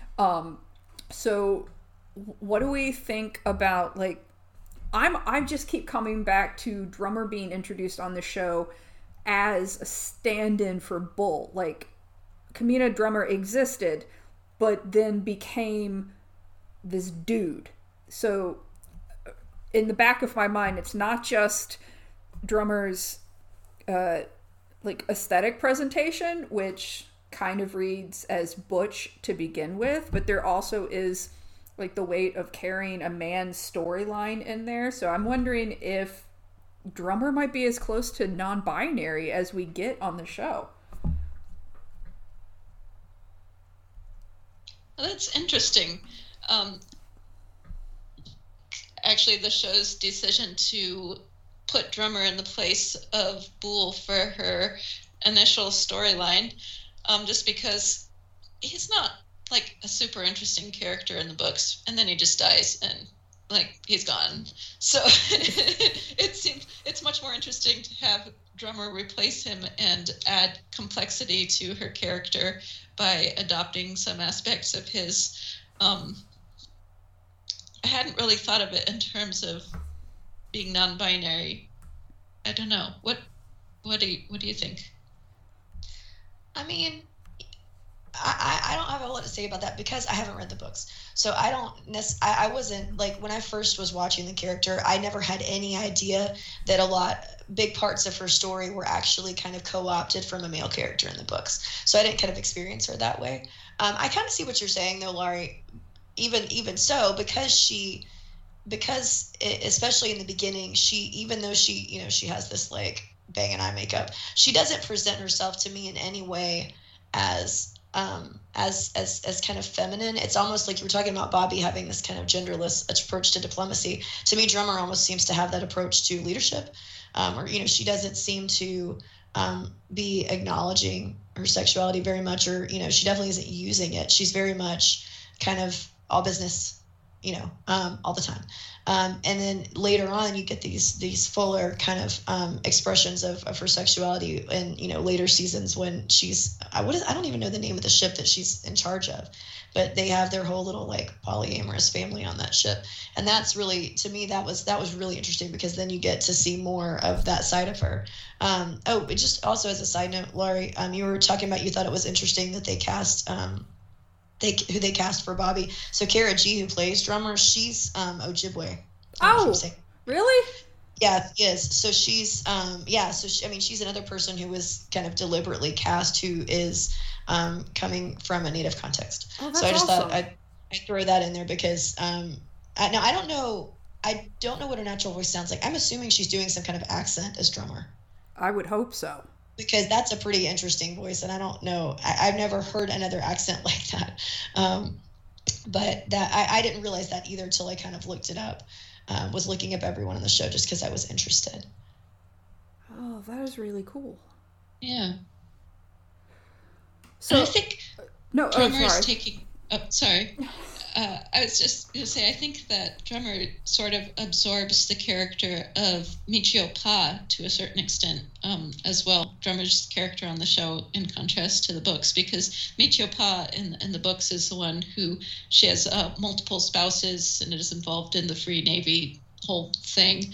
So what do we think about, like, I just keep coming back to Drummer being introduced on the show as a stand-in for Bull. Like, Kamina Drummer existed, but then became this dude. So in the back of my mind, it's not just Drummer's aesthetic presentation, which kind of reads as butch to begin with, but there also is like the weight of carrying a man's storyline in there. So I'm wondering if Drummer might be as close to non-binary as we get on the show. Well, that's interesting. Actually, the show's decision to put Drummer in the place of Bull for her initial storyline, just because he's not like a super interesting character in the books, and then he just dies and like he's gone. So it's much more interesting to have Drummer replace him and add complexity to her character by adopting some aspects of his. I hadn't really thought of it in terms of being non-binary. I don't know. What do you think? I mean, I don't have a lot to say about that because I haven't read the books. So I don't I wasn't, like, when I first was watching the character, I never had any idea that big parts of her story were actually kind of co-opted from a male character in the books. So I didn't kind of experience her that way. I kind of see what you're saying though, Laurie, even so, because especially in the beginning, even though she has this like bang and eye makeup, she doesn't present herself to me in any way as kind of feminine. It's almost like you were talking about Bobby having this kind of genderless approach to diplomacy. To me, Drummer almost seems to have that approach to leadership, or she doesn't seem to be acknowledging her sexuality very much, or she definitely isn't using it. She's very much kind of all business, all the time. And then later on, you get these fuller kind of expressions of her sexuality in later seasons when she's I don't even know the name of the ship that she's in charge of, but they have their whole little like polyamorous family on that ship, and that's really, to me, that was really interesting because then you get to see more of that side of her. It just also, as a side note, Laurie, you were talking about, you thought it was interesting that they cast who they cast for Bobby. So Kara G, who plays Drummer, she's Ojibwe. Oh, really? Yeah, she is. So she's she's another person who was kind of deliberately cast who is coming from a Native context. Oh, that's so I just awesome. thought I'd throw that in there because now I don't know what her natural voice sounds like. I'm assuming she's doing some kind of accent as Drummer. I would hope so. Because that's a pretty interesting voice, and I don't know. I've never heard another accent like that. But that I didn't realize that either till I kind of looked it up. Was looking up everyone on the show just because I was interested. Oh, that is really cool. Yeah. So I think Drummer is taking. Oh, sorry. I was just going to say, I think that Drummer sort of absorbs the character of Michio Pa to a certain extent as well. Drummer's character on the show, in contrast to the books, because Michio Pa in the books is the one who, she has multiple spouses and is involved in the Free Navy whole thing.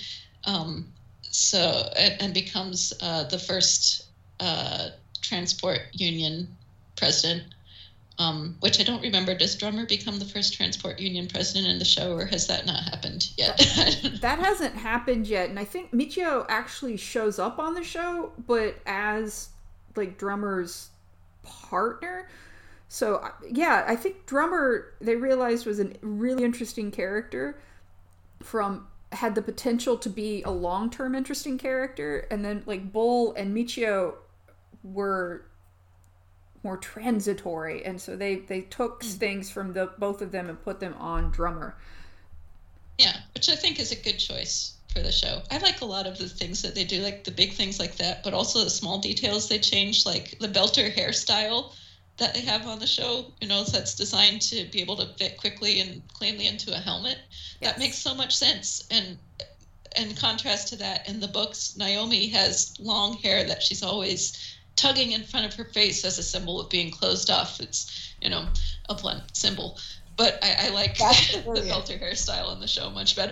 And becomes the first transport union president. Which I don't remember. Does Drummer become the first transport union president in the show, or has that not happened yet? That hasn't happened yet, and I think Michio actually shows up on the show, but as like Drummer's partner. So yeah, I think Drummer, they realized, was a really interesting character, had the potential to be a long-term interesting character, and then like Bull and Michio were more transitory, and so they took things from both of them and put them on Drummer. Yeah, which I think is a good choice for the show. I like a lot of the things that they do, like the big things like that, but also the small details they change, like the belter hairstyle that they have on the show, that's designed to be able to fit quickly and cleanly into a helmet. Yes. That makes so much sense. And in contrast to that, in the books, Naomi has long hair that she's always tugging in front of her face as a symbol of being closed off. It's, a blunt symbol. But I like the belter hairstyle in the show much better.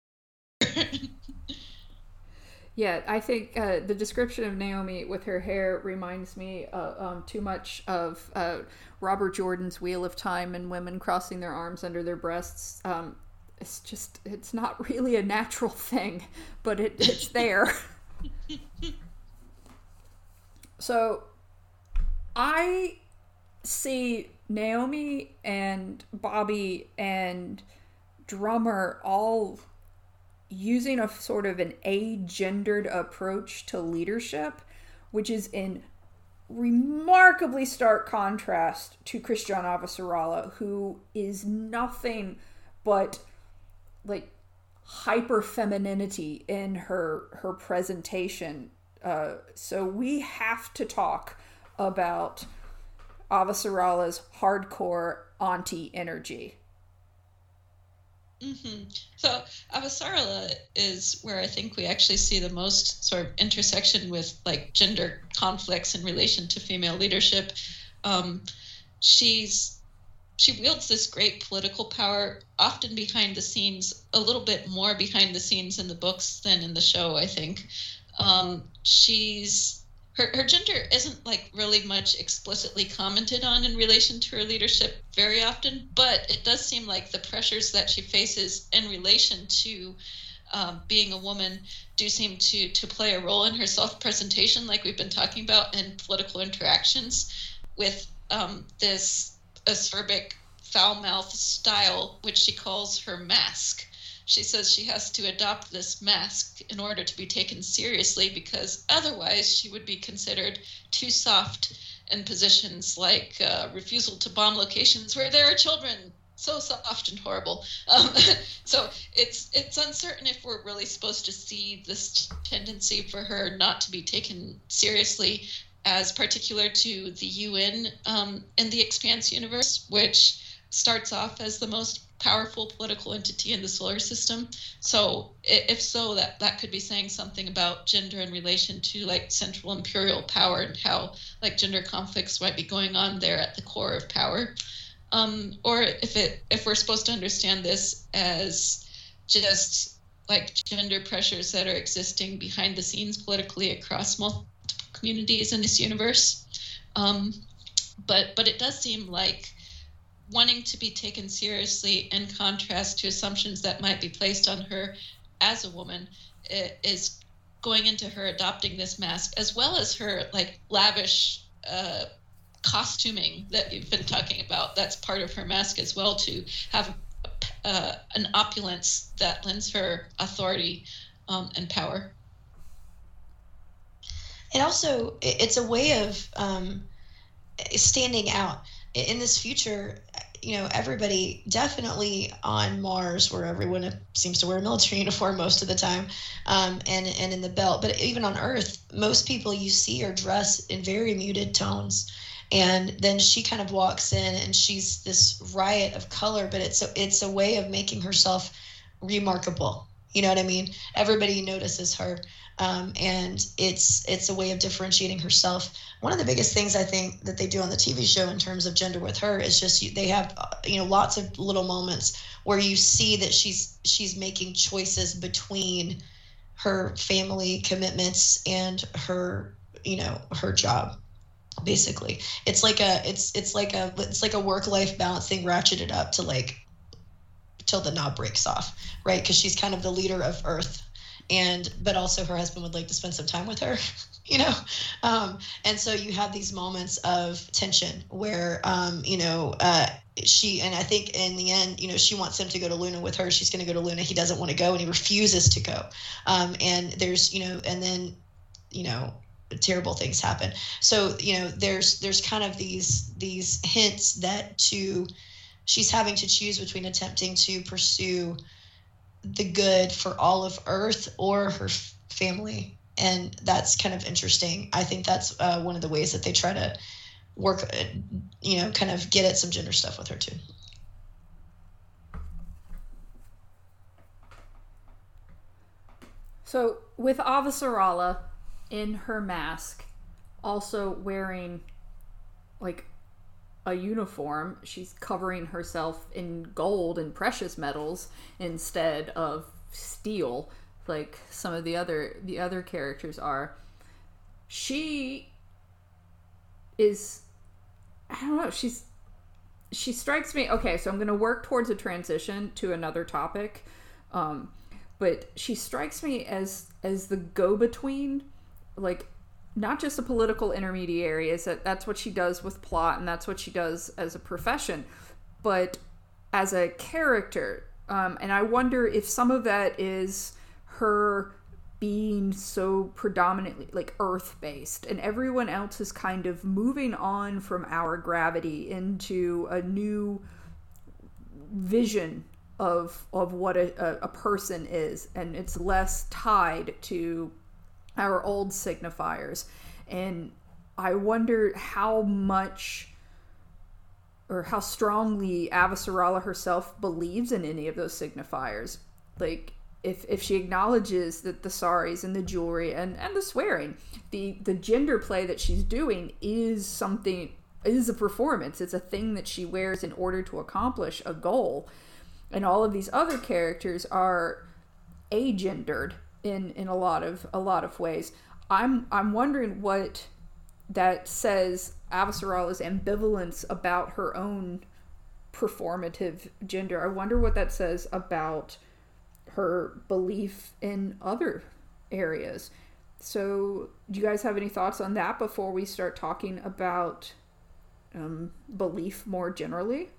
Yeah, I think the description of Naomi with her hair reminds me too much of Robert Jordan's Wheel of Time and women crossing their arms under their breasts. It's not really a natural thing, but it's there. So I see Naomi and Bobby and Drummer all using a sort of an agendered approach to leadership, which is in remarkably stark contrast to Christiane Avasarala, who is nothing but like hyper femininity in her presentation. So we have to talk about Avasarala's hardcore auntie energy. Mm-hmm. So Avasarala is where I think we actually see the most sort of intersection with like gender conflicts in relation to female leadership. She wields this great political power, often behind the scenes, a little bit more behind the scenes in the books than in the show, I think. her gender isn't like really much explicitly commented on in relation to her leadership very often, but it does seem like the pressures that she faces in relation to being a woman do seem to play a role in her self-presentation, like we've been talking about in political interactions with this acerbic foul-mouthed style, which she calls her mask. She says she has to adopt this mask in order to be taken seriously because otherwise she would be considered too soft in positions like refusal to bomb locations where there are children. So soft and horrible. So it's uncertain if we're really supposed to see this tendency for her not to be taken seriously as particular to the UN in the Expanse universe, which starts off as the most powerful political entity in the solar system. So if so, that could be saying something about gender in relation to like central imperial power and how like gender conflicts might be going on there at the core of power. Or if we're supposed to understand this as just like gender pressures that are existing behind the scenes politically across multiple communities in this universe. But it does seem like wanting to be taken seriously in contrast to assumptions that might be placed on her as a woman is going into her adopting this mask, as well as her like lavish costuming that you've been talking about. That's part of her mask as well, to have an opulence that lends her authority and power. And also, it's a way of standing out. In this future, everybody definitely on Mars, where everyone seems to wear a military uniform most of the time, and in the belt. But even on Earth, most people you see are dressed in very muted tones. And then she kind of walks in and she's this riot of color, but it's a way of making herself remarkable. You know what I mean? Everybody notices her. And it's a way of differentiating herself. One of the biggest things I think that they do on the TV show in terms of gender with her is just they have lots of little moments where you see that she's making choices between her family commitments and her her job. Basically, it's like a work-life balance thing ratcheted up to like till the knob breaks off, right? Because she's kind of the leader of Earth. But also her husband would like to spend some time with her, and so you have these moments of tension where, she, and I think in the end, she wants him to go to Luna with her. She's going to go to Luna. He doesn't want to go and he refuses to go. And there's, and then, terrible things happen. So, there's kind of these hints that she's having to choose between attempting to pursue the good for all of Earth or her family. And that's kind of interesting. I think that's one of the ways that they try to work, kind of get at some gender stuff with her too. So with Avasarala in her mask, also wearing like a uniform, she's covering herself in gold and precious metals instead of steel, like some of the other characters are. She is, I don't know, she strikes me, okay, so I'm going to work towards a transition to another topic, but she strikes me as the go-between, like not just a political intermediary, is that's what she does with plot and that's what she does as a profession, but as a character. And I wonder if some of that is her being so predominantly like earth-based and everyone else is kind of moving on from our gravity into a new vision of what a person is, and it's less tied to our old signifiers. And I wonder how much or how strongly Avasarala herself believes in any of those signifiers. Like, if she acknowledges that the saris and the jewelry and the swearing, the gender play that she's doing is a performance. It's a thing that she wears in order to accomplish a goal. And all of these other characters are agendered in a lot of ways. I'm wondering what that says Avasarala's ambivalence about her own performative gender. I wonder what that says about her belief in other areas. So, do you guys have any thoughts on that before we start talking about belief more generally?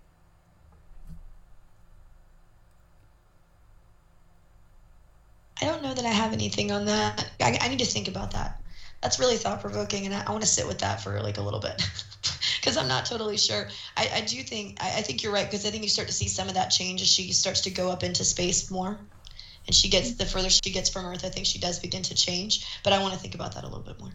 I don't know that I have anything on that. I need to think about that. That's really thought-provoking, and I want to sit with that for like a little bit because I'm not totally sure. I think you're right, because I think you start to see some of that change as she starts to go up into space more, and the further she gets from Earth, I think she does begin to change. But I want to think about that a little bit more.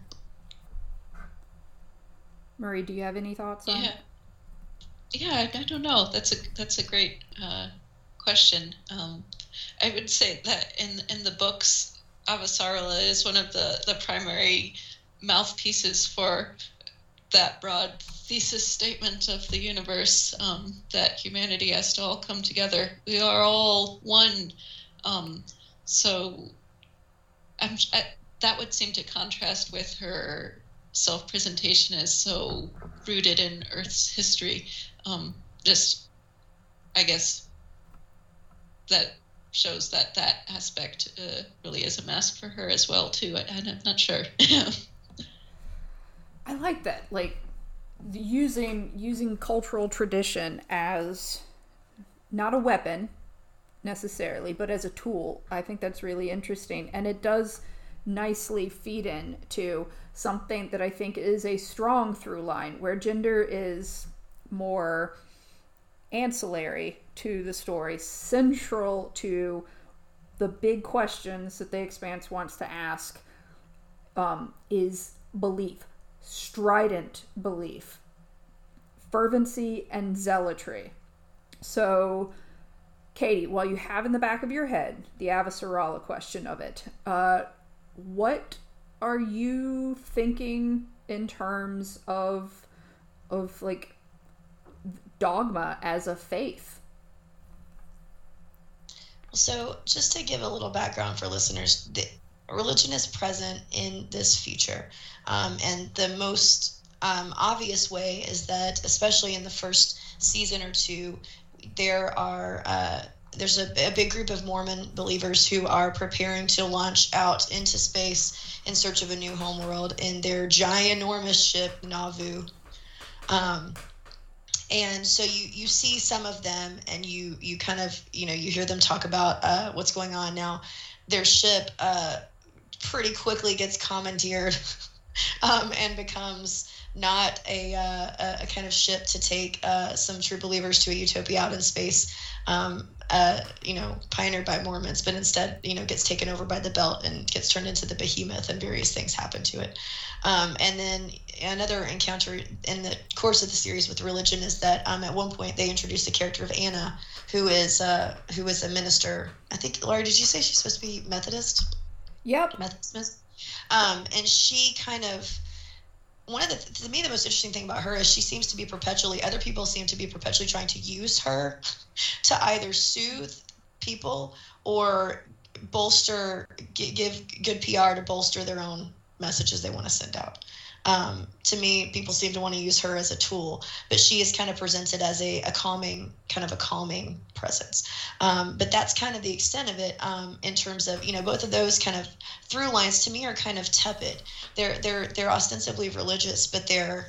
Marie, do you have any thoughts on it? Yeah, I don't know. That's a great question. I would say that in the books, Avasarala is one of the primary mouthpieces for that broad thesis statement of the universe, that humanity has to all come together. We are all one. So that would seem to contrast with her self-presentation as so rooted in Earth's history. Just, I guess, that shows that aspect really is a mask for her as well too. I'm not sure. I like that, like using cultural tradition as not a weapon necessarily, but as a tool. I think that's really interesting, and it does nicely feed in to something that I think is a strong through line, where gender is more ancillary to the story, central to the big questions that the Expanse wants to ask, is belief, strident belief, fervency, and zealotry. So, Katie, while you have in the back of your head the Avasarala question of it, what are you thinking in terms of like dogma as a faith? So, just to give a little background for listeners, religion is present in this future, and the most obvious way is that, especially in the first season or two, there's a big group of Mormon believers who are preparing to launch out into space in search of a new homeworld in their ginormous ship Nauvoo. And so you see some of them, and you kind of, you hear them talk about what's going on now. Their ship pretty quickly gets commandeered and becomes not a kind of ship to take some true believers to a utopia out in space, pioneered by Mormons, but instead, gets taken over by the Belt and gets turned into the Behemoth, and various things happen to it. And then another encounter in the course of the series with religion is that at one point they introduce the character of Anna, who is a minister. I think, Laura, did you say she's supposed to be Methodist? Yep. Methodist. And she kind of, to me, the most interesting thing about her is she seems to be other people seem to be perpetually trying to use her to either soothe people or give good PR to bolster their own messages they want to send out. To me, people seem to want to use her as a tool, but she is kind of presented as a calming presence. But that's kind of the extent of it, in terms of, both of those kind of through lines to me are kind of tepid. They're ostensibly religious, but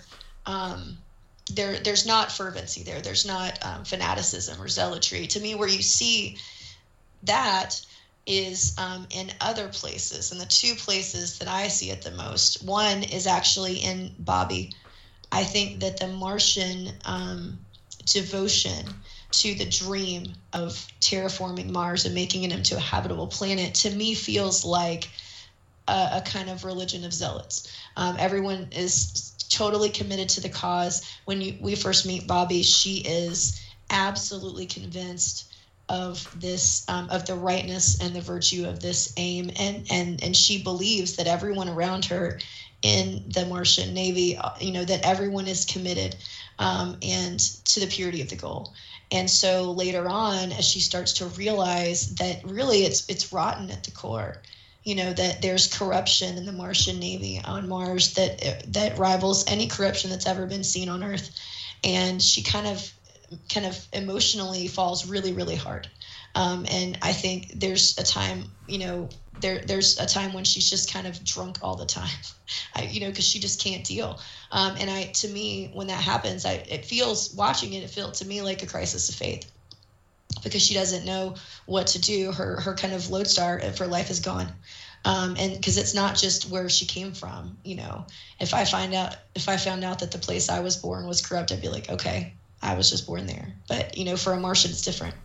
there's not fervency there. There's not fanaticism or zealotry. To me, where you see that is in other places, and the two places that I see it the most. One is actually in Bobby. I think that the Martian devotion to the dream of terraforming Mars and making it into a habitable planet, to me, feels like a kind of religion of zealots. Everyone is totally committed to the cause. When we first meet Bobby, she is absolutely convinced of this, of the rightness and the virtue of this aim, and she believes that everyone around her in the Martian Navy, that everyone is committed, and to the purity of the goal. And so later on, as she starts to realize that really it's rotten at the core, that there's corruption in the Martian Navy on Mars that rivals any corruption that's ever been seen on Earth. And she kind of emotionally falls really, really hard. And I think there's a time, there's a time when she's just kind of drunk all the time, because she just can't deal. And to me, when that happens, watching it felt to me like a crisis of faith, because she doesn't know what to do. Her kind of lodestar of her life is gone. And because it's not just where she came from, if I found out that the place I was born was corrupt, I'd be like, okay, I was just born there. But, for a Martian, it's different.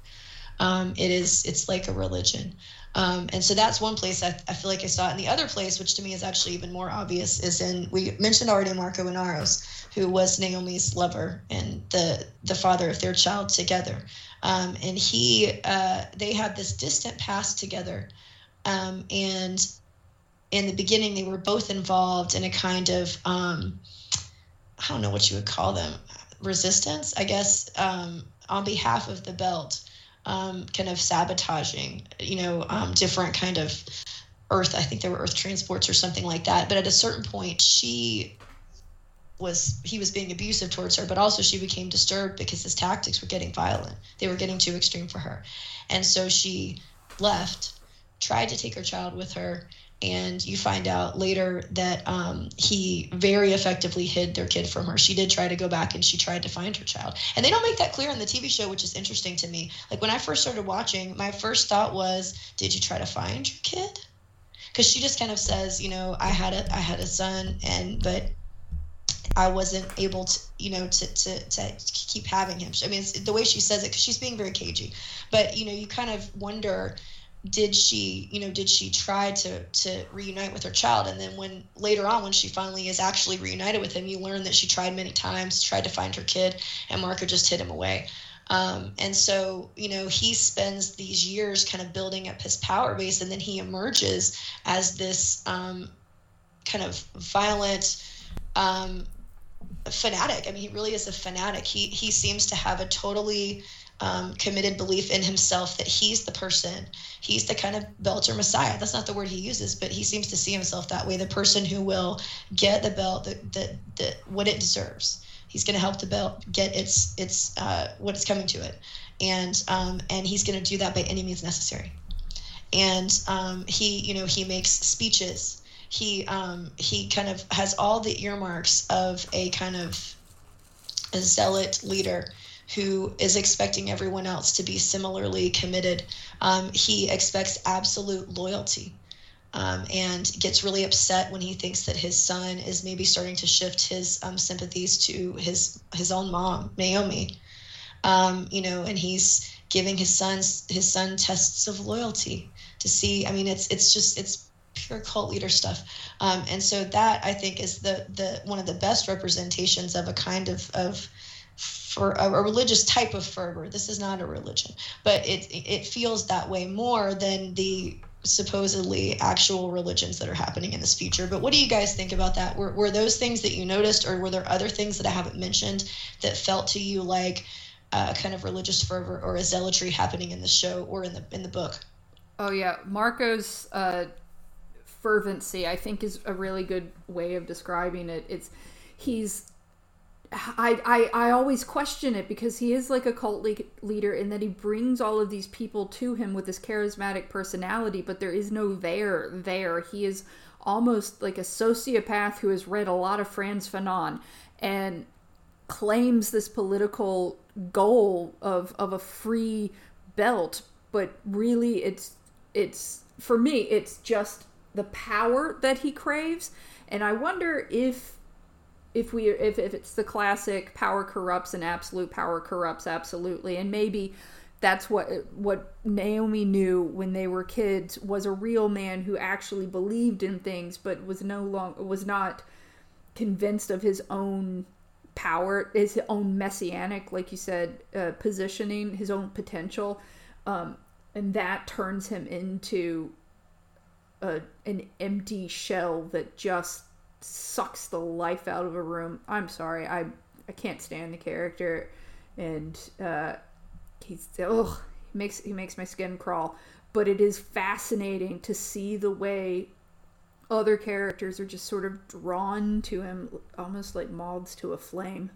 It's like a religion. And so that's one place I feel like I saw it. And the other place, which to me is actually even more obvious, is we mentioned already Marco Inaros, who was Naomi's lover and the father of their child together. And they had this distant past together. And in the beginning, they were both involved in a kind of, I don't know what you would call them, resistance, I guess, on behalf of the belt. Kind of sabotaging, different kind of Earth. I think there were Earth transports or something like that. But at a certain point, he was being abusive towards her, but also she became disturbed because his tactics were getting violent. They were getting too extreme for her. And so she left, tried to take her child with her. And you find out later that he very effectively hid their kid from her. She did try to go back and she tried to find her child. And they don't make that clear in the TV show, which is interesting to me. Like when I first started watching, my first thought was, did you try to find your kid? Because she just kind of says, I had a son, but I wasn't able to, to keep having him. I mean, it's the way she says it, because she's being very cagey. But, you kind of wonder, did she try to reunite with her child? And then later on, when she finally is actually reunited with him, you learn that she tried many times, tried to find her kid, and Marco just hid him away. And so, he spends these years kind of building up his power base, and then he emerges as this kind of violent fanatic. I mean, he really is a fanatic. He seems to have a totally committed belief in himself that he's the person, he's the kind of belter messiah. That's not the word he uses, but he seems to see himself that way, the person who will get the belt what it deserves. He's going to help the belt get its what is coming to it, and he's going to do that by any means necessary. And he makes speeches. He kind of has all the earmarks of a kind of a zealot leader who is expecting everyone else to be similarly committed. He expects absolute loyalty, and gets really upset when he thinks that his son is maybe starting to shift his sympathies to his own mom, Naomi. And he's giving his son tests of loyalty to see. I mean, it's pure cult leader stuff. And so that, I think, is the one of the best representations of a kind of for a religious type of fervor. This is not a religion, but it feels that way more than the supposedly actual religions that are happening in this future. But what do you guys think about that? Were those things that you noticed, or were there other things that I haven't mentioned that felt to you like a kind of religious fervor or a zealotry happening in the show or in the book? Oh yeah, Marco's fervency, I think, is a really good way of describing it. I always question it, because he is like a cult leader in that he brings all of these people to him with this charismatic personality, but there is no there. He is almost like a sociopath who has read a lot of Frantz Fanon and claims this political goal of a free belt, but really it's for me, it's just the power that he craves. And I wonder if it's the classic power corrupts and absolute power corrupts absolutely, and maybe that's what Naomi knew when they were kids, was a real man who actually believed in things, but was not convinced of his own power, his own messianic, like you said, positioning, his own potential, and that turns him into an empty shell that just sucks the life out of a room. I'm sorry, I can't stand the character, and he makes my skin crawl. but it is fascinating to see the way other characters are just sort of drawn to him, almost like moths to a flame.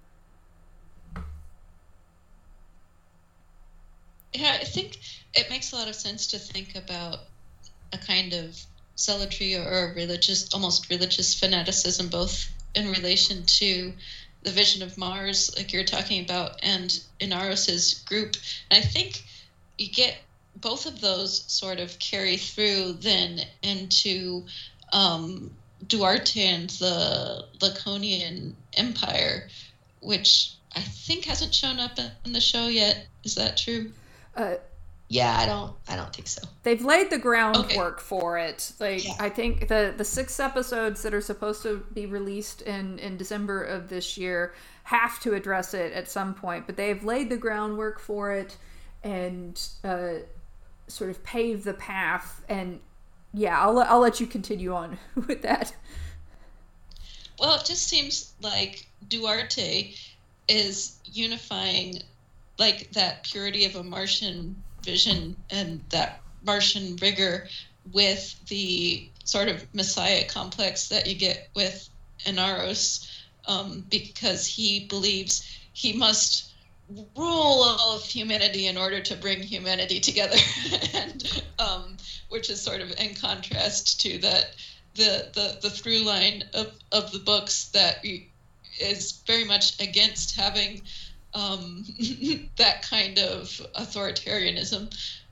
Yeah, I think it makes a lot of sense to think about a kind of zealotry or religious, almost religious fanaticism, both in relation to the vision of Mars, like you're talking about, and Inaros's group. And I think you get both of those sort of carry through then into Duarte and the Laconian Empire, which I think hasn't shown up in the show yet. Is that true? Yeah, I don't think so. They've laid the groundwork for it. Like, yeah. I think the 6 episodes that are supposed to be released in December of this year have to address it at some point, but they've laid the groundwork for it and sort of paved the path. And yeah, I'll let you continue on with that. Well, it just seems like Duarte is unifying like that purity of a Martian vision and that Martian rigor with the sort of messiah complex that you get with Inaros, because he believes he must rule all of humanity in order to bring humanity together, and which is sort of in contrast to that the through line of the books that is very much against having that kind of authoritarianism.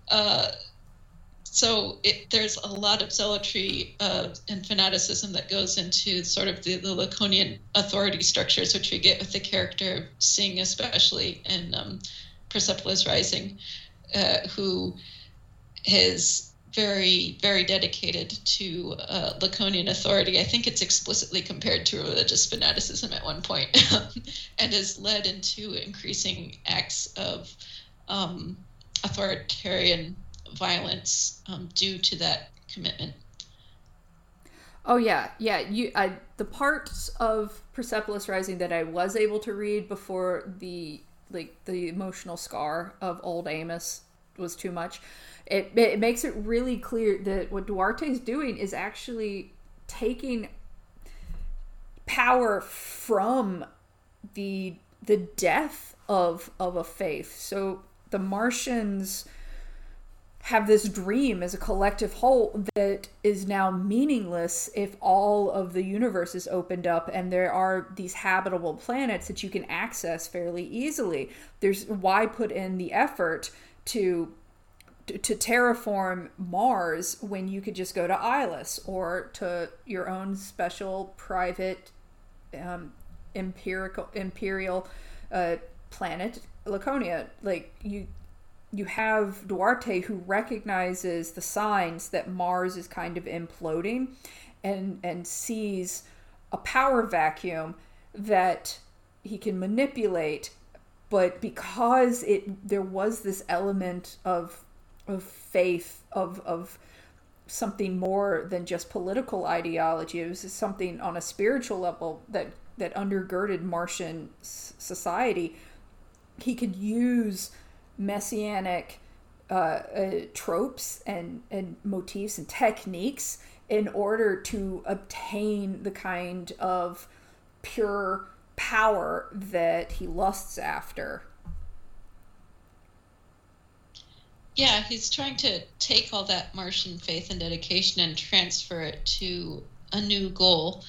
So there's a lot of zealotry and fanaticism that goes into sort of the Laconian authority structures, which we get with the character of Singh, especially in Persepolis Rising, who is very, very dedicated to Laconian authority. I think it's explicitly compared to religious fanaticism at one point, and is led into increasing acts of authoritarian violence due to that commitment. Oh yeah. The parts of Persepolis Rising that I was able to read before the emotional scar of old Amos was too much. It makes it really clear that what Duarte's doing is actually taking power from the death of a faith. So the Martians have this dream as a collective whole that is now meaningless if all of the universe is opened up and there are these habitable planets that you can access fairly easily. Why put in the effort to terraform Mars when you could just go to Ilis or to your own special private imperial planet, Laconia? Like, you have Duarte, who recognizes the signs that Mars is kind of imploding and sees a power vacuum that he can manipulate. But because there was this element of faith, of something more than just political ideology, it was something on a spiritual level that undergirded Martian society, he could use messianic tropes and motifs and techniques in order to obtain the kind of pure power that he lusts after. Yeah, he's trying to take all that Martian faith and dedication and transfer it to a new goal,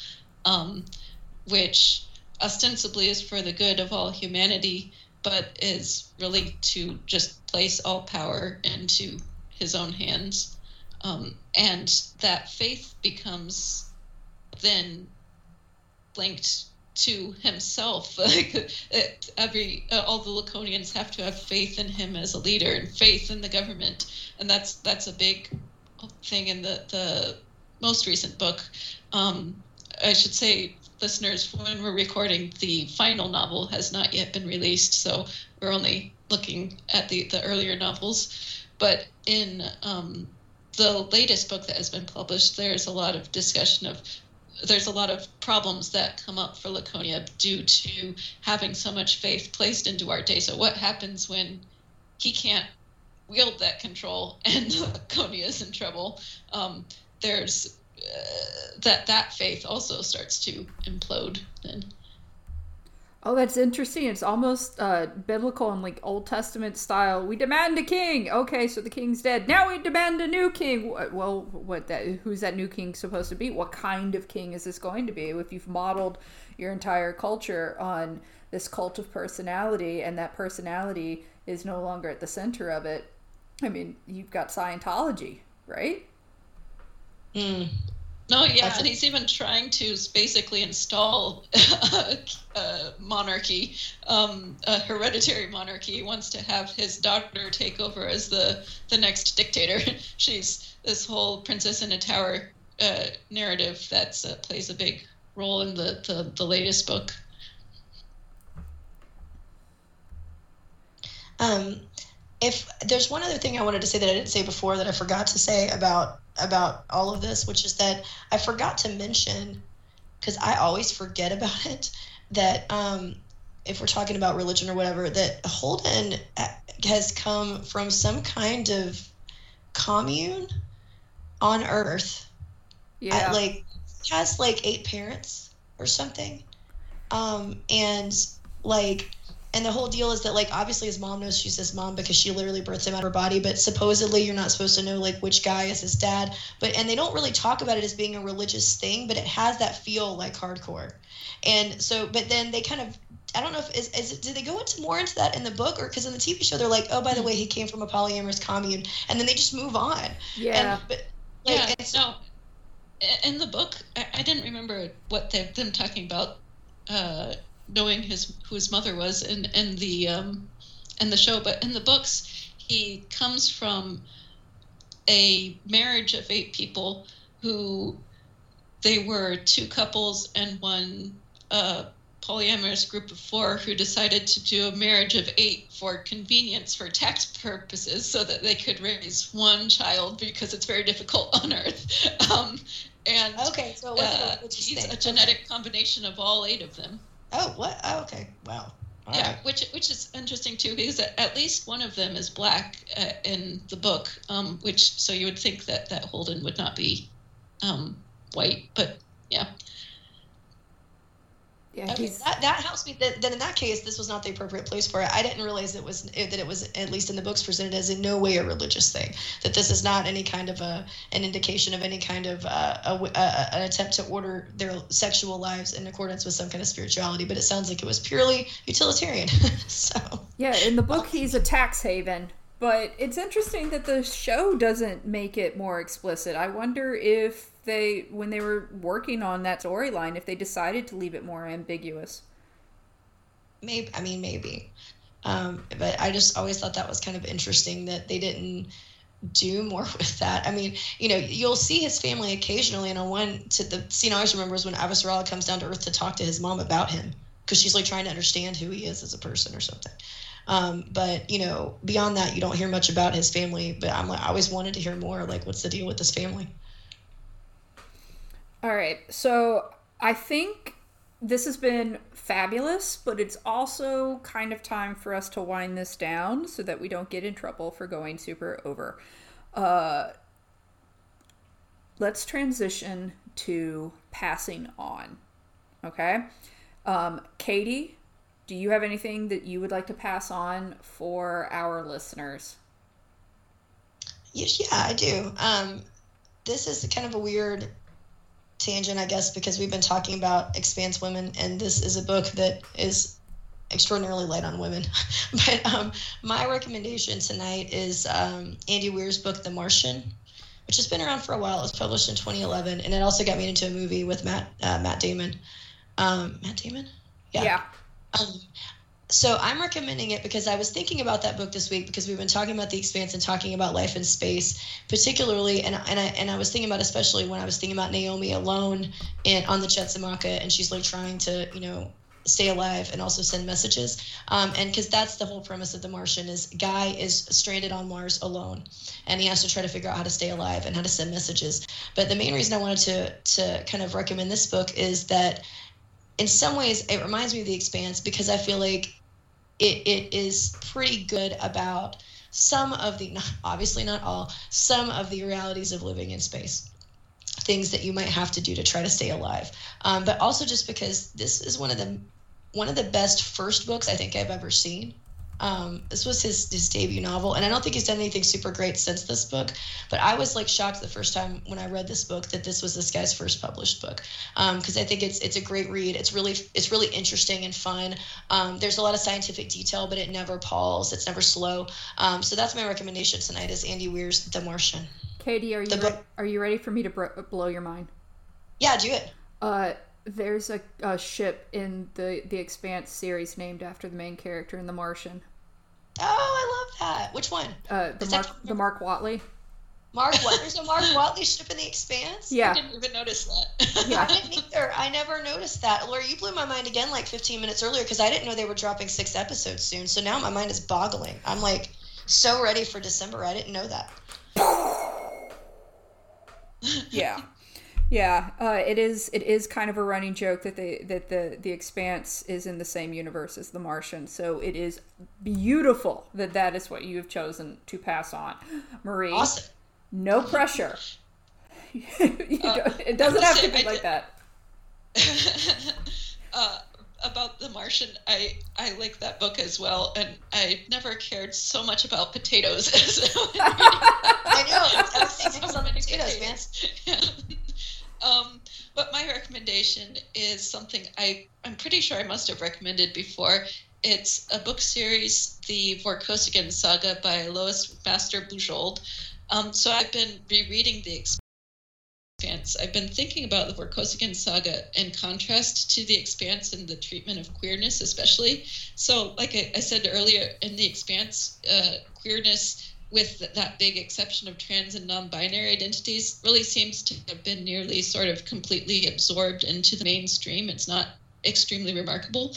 which ostensibly is for the good of all humanity, but is really to just place all power into his own hands. And that faith becomes then linked to himself. Like all the Laconians have to have faith in him as a leader and faith in the government, and that's a big thing in the most recent book. I should say, listeners, when we're recording, the final novel has not yet been released, so we're only looking at the earlier novels. But in the latest book that has been published, there's a lot of discussion there's a lot of problems that come up for Laconia due to having so much faith placed in Duarte. So what happens when he can't wield that control and Laconia is in trouble, there's that faith also starts to implode then. Oh, that's interesting. It's almost biblical and like Old Testament style. We demand a king. Okay, so the king's dead. Now we demand a new king. Well, who's that new king supposed to be? What kind of king is this going to be? If you've modeled your entire culture on this cult of personality, and that personality is no longer at the center of it, I mean, you've got Scientology, right? No, yeah, and he's even trying to basically install a monarchy, a hereditary monarchy. He wants to have his daughter take over as the next dictator. She's this whole princess in a tower narrative that plays a big role in the latest book. If there's one other thing I wanted to say that I didn't say before that I forgot to say about all of this, which is that I forgot to mention, because I always forget about it, that if we're talking about religion or whatever, that Holden has come from some kind of commune on Earth. Yeah. He has 8 parents or something. And the whole deal is that, obviously his mom knows she's his mom because she literally birthed him out of her body, but supposedly you're not supposed to know, which guy is his dad. And they don't really talk about it as being a religious thing, but it has that feel like hardcore. And so, but then they kind of, I don't know if, did they go more into that in the book? Or, because in the TV show, they're like, oh, by the way, he came from a polyamorous commune. And then they just move on. Yeah. No. In the book, I didn't remember what them talking about, knowing who his mother was in the show, but in the books he comes from a marriage of 8 people who they were 2 couples and one polyamorous group of 4 who decided to do a marriage of 8 for convenience, for tax purposes, so that they could raise one child because it's very difficult on Earth. And okay, so it wasn't a religious he's thing. a genetic combination of all 8 of them. Oh, what? Oh, okay. Wow. All yeah, right. which is interesting too, because at least one of them is black in the book, so you would think that Holden would not be white, but yeah. Yeah, Okay, that helps me. Then in that case, this was not the appropriate place for it. I didn't realize that it was at least in the books presented as in no way a religious thing. That this is not any kind of an indication of any kind of an attempt to order their sexual lives in accordance with some kind of spirituality. But it sounds like it was purely utilitarian. So yeah, in the book he's a tax haven. But it's interesting that the show doesn't make it more explicit. I wonder if when they were working on that storyline, if they decided to leave it more ambiguous. Maybe. But I just always thought that was kind of interesting that they didn't do more with that. I mean, you'll see his family occasionally, and the scene I always remember is when Avasarala comes down to Earth to talk to his mom about him, because she's trying to understand who he is as a person or something. But beyond that, you don't hear much about his family. But I always wanted to hear more. What's the deal with this family? All right, so I think this has been fabulous, but it's also kind of time for us to wind this down so that we don't get in trouble for going super over. Let's transition to passing on. Okay, Katie, do you have anything that you would like to pass on for our listeners? Yeah, I do. This is kind of a weird tangent, I guess, because we've been talking about Expanse women, and this is a book that is extraordinarily light on women. But my recommendation tonight is Andy Weir's book, The Martian, which has been around for a while. It was published in 2011, and it also got me into a movie with Matt Damon. Matt Damon? Yeah. So I'm recommending it because I was thinking about that book this week, because we've been talking about The Expanse and talking about life in space, particularly, and I was thinking about, especially when I was thinking about Naomi alone on the Chetsamaka, and she's trying to stay alive and also send messages, and because that's the whole premise of The Martian is Guy is stranded on Mars alone, and he has to try to figure out how to stay alive and how to send messages. But the main reason I wanted to kind of recommend this book is that in some ways it reminds me of The Expanse, because I feel like it is pretty good about some of the, obviously not all, some of the realities of living in space, things that you might have to do to try to stay alive. But also just because this is one of the best first books I think I've ever seen. This was his debut novel, and I don't think he's done anything super great since this book, but I was like shocked the first time when I read this book that this was this guy's first published book, because I think it's a great read. It's really interesting and fun. There's a lot of scientific detail, but it never palls. It's never slow. So that's my recommendation tonight, is Andy Weir's The Martian. Katie, are you ready for me to blow your mind? Yeah, do it. There's a ship in the Expanse series named after the main character in The Martian. Oh, I love that. Which one? The Mark Watley. There's a Mark Watley ship in The Expanse? Yeah. I didn't even notice that. Yeah. I didn't either. I never noticed that. Laura, you blew my mind again like 15 minutes earlier, because I didn't know they were dropping 6 episodes soon. So now my mind is boggling. I'm like so ready for December. I didn't know that. Yeah. Yeah, it is kind of a running joke that the Expanse is in the same universe as The Martian. So it is beautiful that is what you have chosen to pass on, Marie. Awesome. No pressure. It doesn't have to be like that. About The Martian, I like that book as well, and I never cared so much about potatoes as I know. I was thinking so about many potatoes, man. Yeah. But my recommendation is something I'm pretty sure I must have recommended before. It's a book series, the Vorkosigan Saga by Lois Master Bujold. So I've been rereading The Expanse. I've been thinking about the Vorkosigan Saga in contrast to The Expanse and the treatment of queerness especially. So like I said earlier, in The Expanse, queerness, with that big exception of trans and non-binary identities, really seems to have been nearly sort of completely absorbed into the mainstream. It's not extremely remarkable.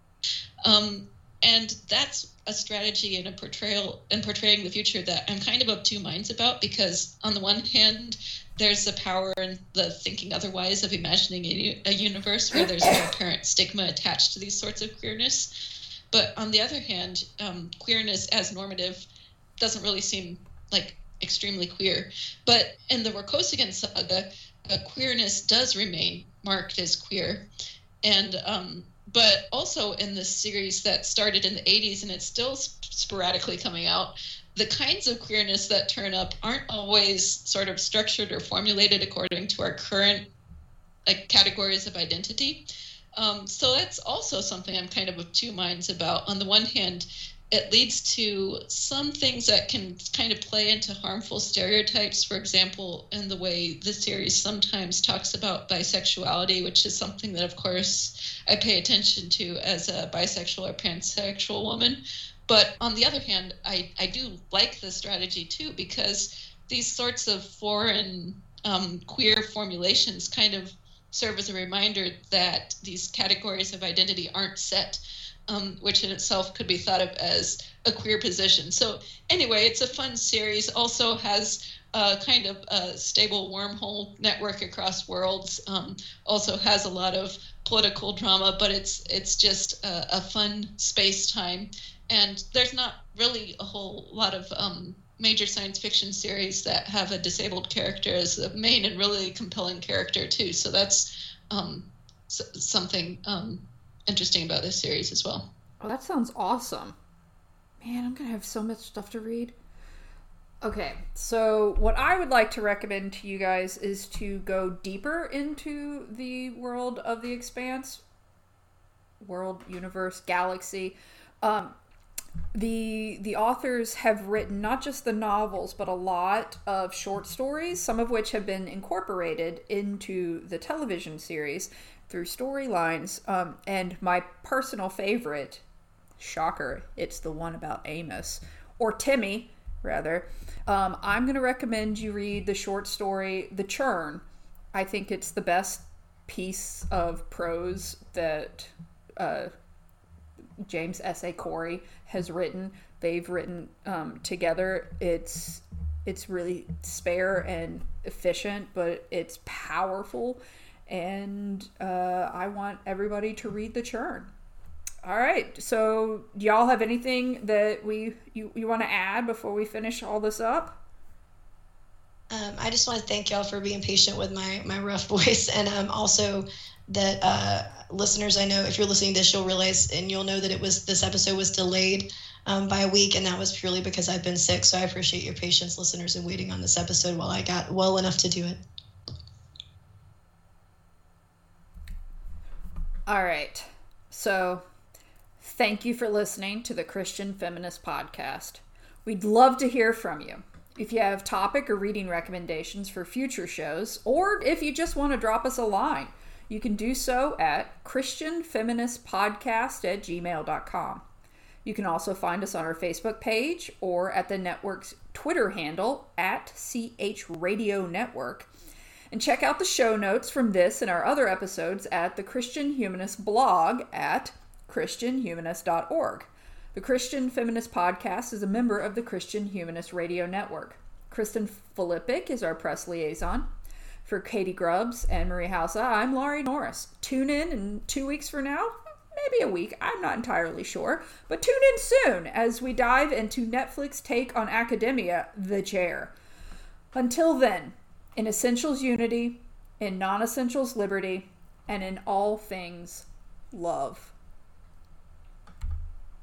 And that's a strategy and a portrayal in portraying the future that I'm kind of two minds about, because on the one hand, there's the power in the thinking otherwise of imagining a universe where there's no apparent stigma attached to these sorts of queerness. But on the other hand, queerness as normative doesn't really seem like extremely queer. But in the Vorkosigan Saga, queerness does remain marked as queer. And but also in this series that started in the 80s and it's still sporadically coming out, the kinds of queerness that turn up aren't always sort of structured or formulated according to our current categories of identity. So that's also something I'm kind of two minds about. On the one hand, it leads to some things that can kind of play into harmful stereotypes. For example, in the way the series sometimes talks about bisexuality, which is something that, of course, I pay attention to as a bisexual or pansexual woman. But on the other hand, I do like the strategy too, because these sorts of foreign queer formulations kind of serve as a reminder that these categories of identity aren't set. Which in itself could be thought of as a queer position. So anyway, it's a fun series. Also has a kind of a stable wormhole network across worlds. Also has a lot of political drama, but it's just a fun space time. And there's not really a whole lot of major science fiction series that have a disabled character as the main and really compelling character too. So that's something interesting about this series as well. Oh, that sounds awesome. Man, I'm gonna have so much stuff to read. Okay, so what I would like to recommend to you guys is to go deeper into the world of The Expanse. World, universe, galaxy. The authors have written not just the novels, but a lot of short stories, some of which have been incorporated into the television series through storylines. And my personal favorite, shocker, it's the one about Amos, or Timmy, rather. I'm going to recommend you read the short story, The Churn. I think it's the best piece of prose that James S.A. Corey has written. They've written together. It's really spare and efficient, but it's powerful. And I want everybody to read The Churn. All right. So, do y'all have anything that you want to add before we finish all this up? I just want to thank y'all for being patient with my rough voice, and also that listeners, I know if you're listening to this, you'll realize and you'll know that this episode was delayed by a week, and that was purely because I've been sick. So I appreciate your patience, listeners, in waiting on this episode while I got well enough to do it. All right. So, thank you for listening to the Christian Feminist Podcast. We'd love to hear from you. If you have topic or reading recommendations for future shows, or if you just want to drop us a line, you can do so at christianfeministpodcast@gmail.com. You can also find us on our Facebook page or at the network's Twitter handle @CHRadioNetwork. And check out the show notes from this and our other episodes at the Christian Humanist blog at christianhumanist.org. The Christian Feminist Podcast is a member of the Christian Humanist Radio Network. Kristen Filippic is our press liaison. For Katie Grubbs and Marie Hausa, I'm Laurie Norris. Tune in 2 weeks from now, maybe a week, I'm not entirely sure, but tune in soon as we dive into Netflix's take on academia, The Chair. Until then, in essentials unity, in non-essentials liberty, and in all things love.